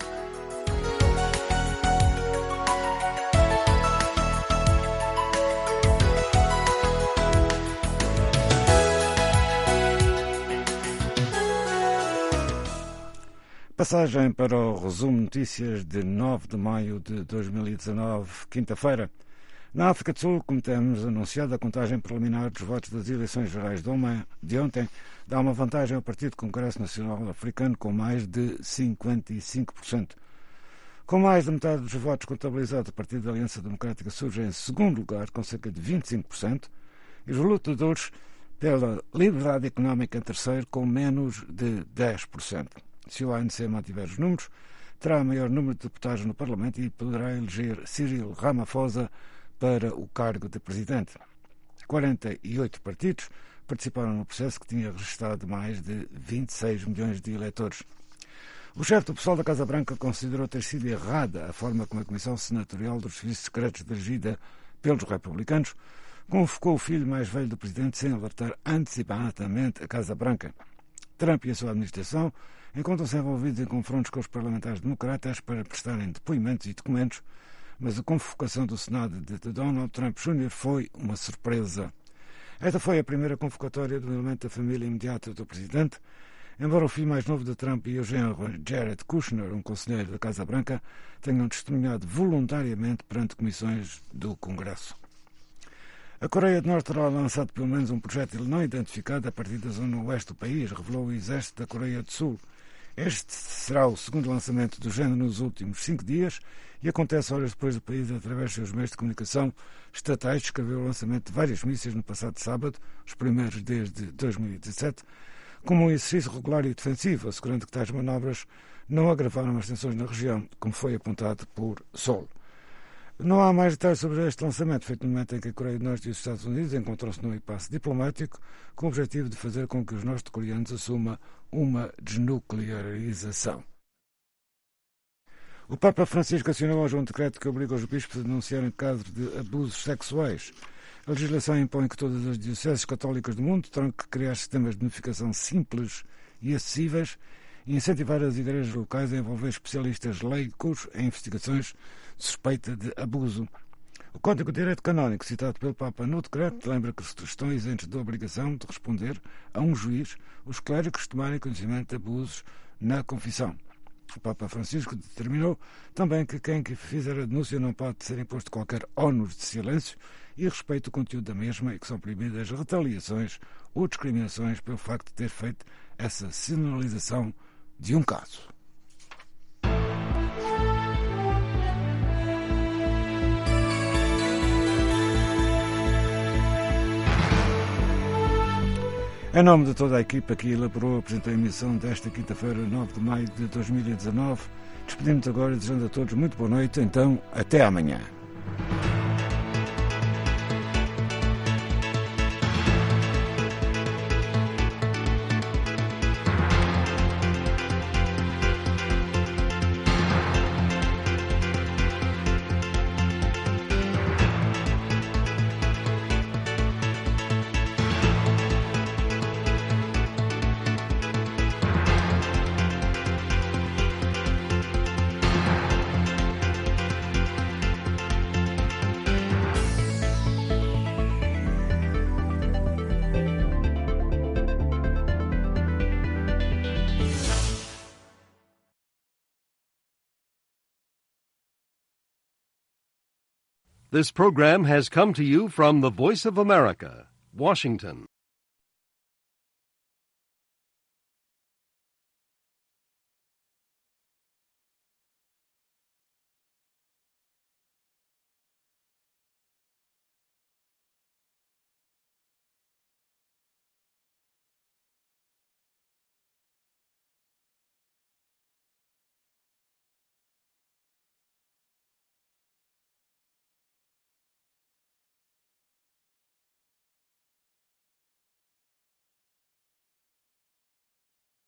Passagem para o resumo notícias de 9 de maio de 2019, quinta-feira. Na África do Sul, como temos anunciado, a contagem preliminar dos votos das eleições gerais de ontem dá uma vantagem ao Partido Congresso Nacional Africano com mais de 55%. Com mais da metade dos votos contabilizados, o Partido da Aliança Democrática surge em segundo lugar, com cerca de 25%, e os lutadores pela liberdade económica em terceiro, com menos de 10%. Se o ANC mantiver os números, terá maior número de deputados no Parlamento e poderá eleger Cyril Ramaphosa para o cargo de presidente. 48 partidos participaram no processo que tinha registrado mais de 26 milhões de eleitores. O chefe do pessoal da Casa Branca considerou ter sido errada a forma como a Comissão Senatorial dos Serviços Secretos, dirigida pelos republicanos, convocou o filho mais velho do presidente sem alertar antecipadamente a Casa Branca. Trump e a sua administração encontram-se envolvidos em confrontos com os parlamentares democratas para prestarem depoimentos e documentos, mas a convocação do Senado de Donald Trump Jr. foi uma surpresa. Esta foi a primeira convocatória do elemento da família imediata do presidente, embora o filho mais novo de Trump e o genro Jared Kushner, um conselheiro da Casa Branca, tenham testemunhado voluntariamente perante comissões do Congresso. A Coreia do Norte terá lançado pelo menos um projétil não identificado a partir da zona oeste do país, revelou o exército da Coreia do Sul. Este será o segundo lançamento do género nos últimos 5 dias e acontece horas depois do país, através dos seus meios de comunicação estatais, descreveu o lançamento de vários mísseis no passado sábado, os primeiros desde 2017, como um exercício regular e defensivo, assegurando que tais manobras não agravaram as tensões na região, como foi apontado por Seoul. Não há mais detalhes sobre este lançamento, feito no momento em que a Coreia do Norte e os Estados Unidos encontram-se num impasse diplomático com o objetivo de fazer com que os norte-coreanos assumam uma desnuclearização. O Papa Francisco assinou hoje um decreto que obriga os bispos a denunciarem casos de abusos sexuais. A legislação impõe que todas as dioceses católicas do mundo terão que criar sistemas de notificação simples e acessíveis e incentivar as igrejas locais a envolver especialistas laicos em investigações de suspeita de abuso. O Código de Direito Canónico, citado pelo Papa no decreto, lembra que estão isentos da obrigação de responder a um juiz os clérigos tomarem conhecimento de abusos na confissão. O Papa Francisco determinou também que quem fizer a denúncia não pode ser imposto qualquer ónus de silêncio e respeito o conteúdo da mesma e que são proibidas retaliações ou discriminações pelo facto de ter feito essa sinalização de um caso. Em nome de toda a equipa que elaborou e apresentou a emissão desta quinta-feira, 9 de maio de 2019, despedimos agora desejando a todos muito boa noite, então até amanhã. This program has come to you from the Voice of America, Washington.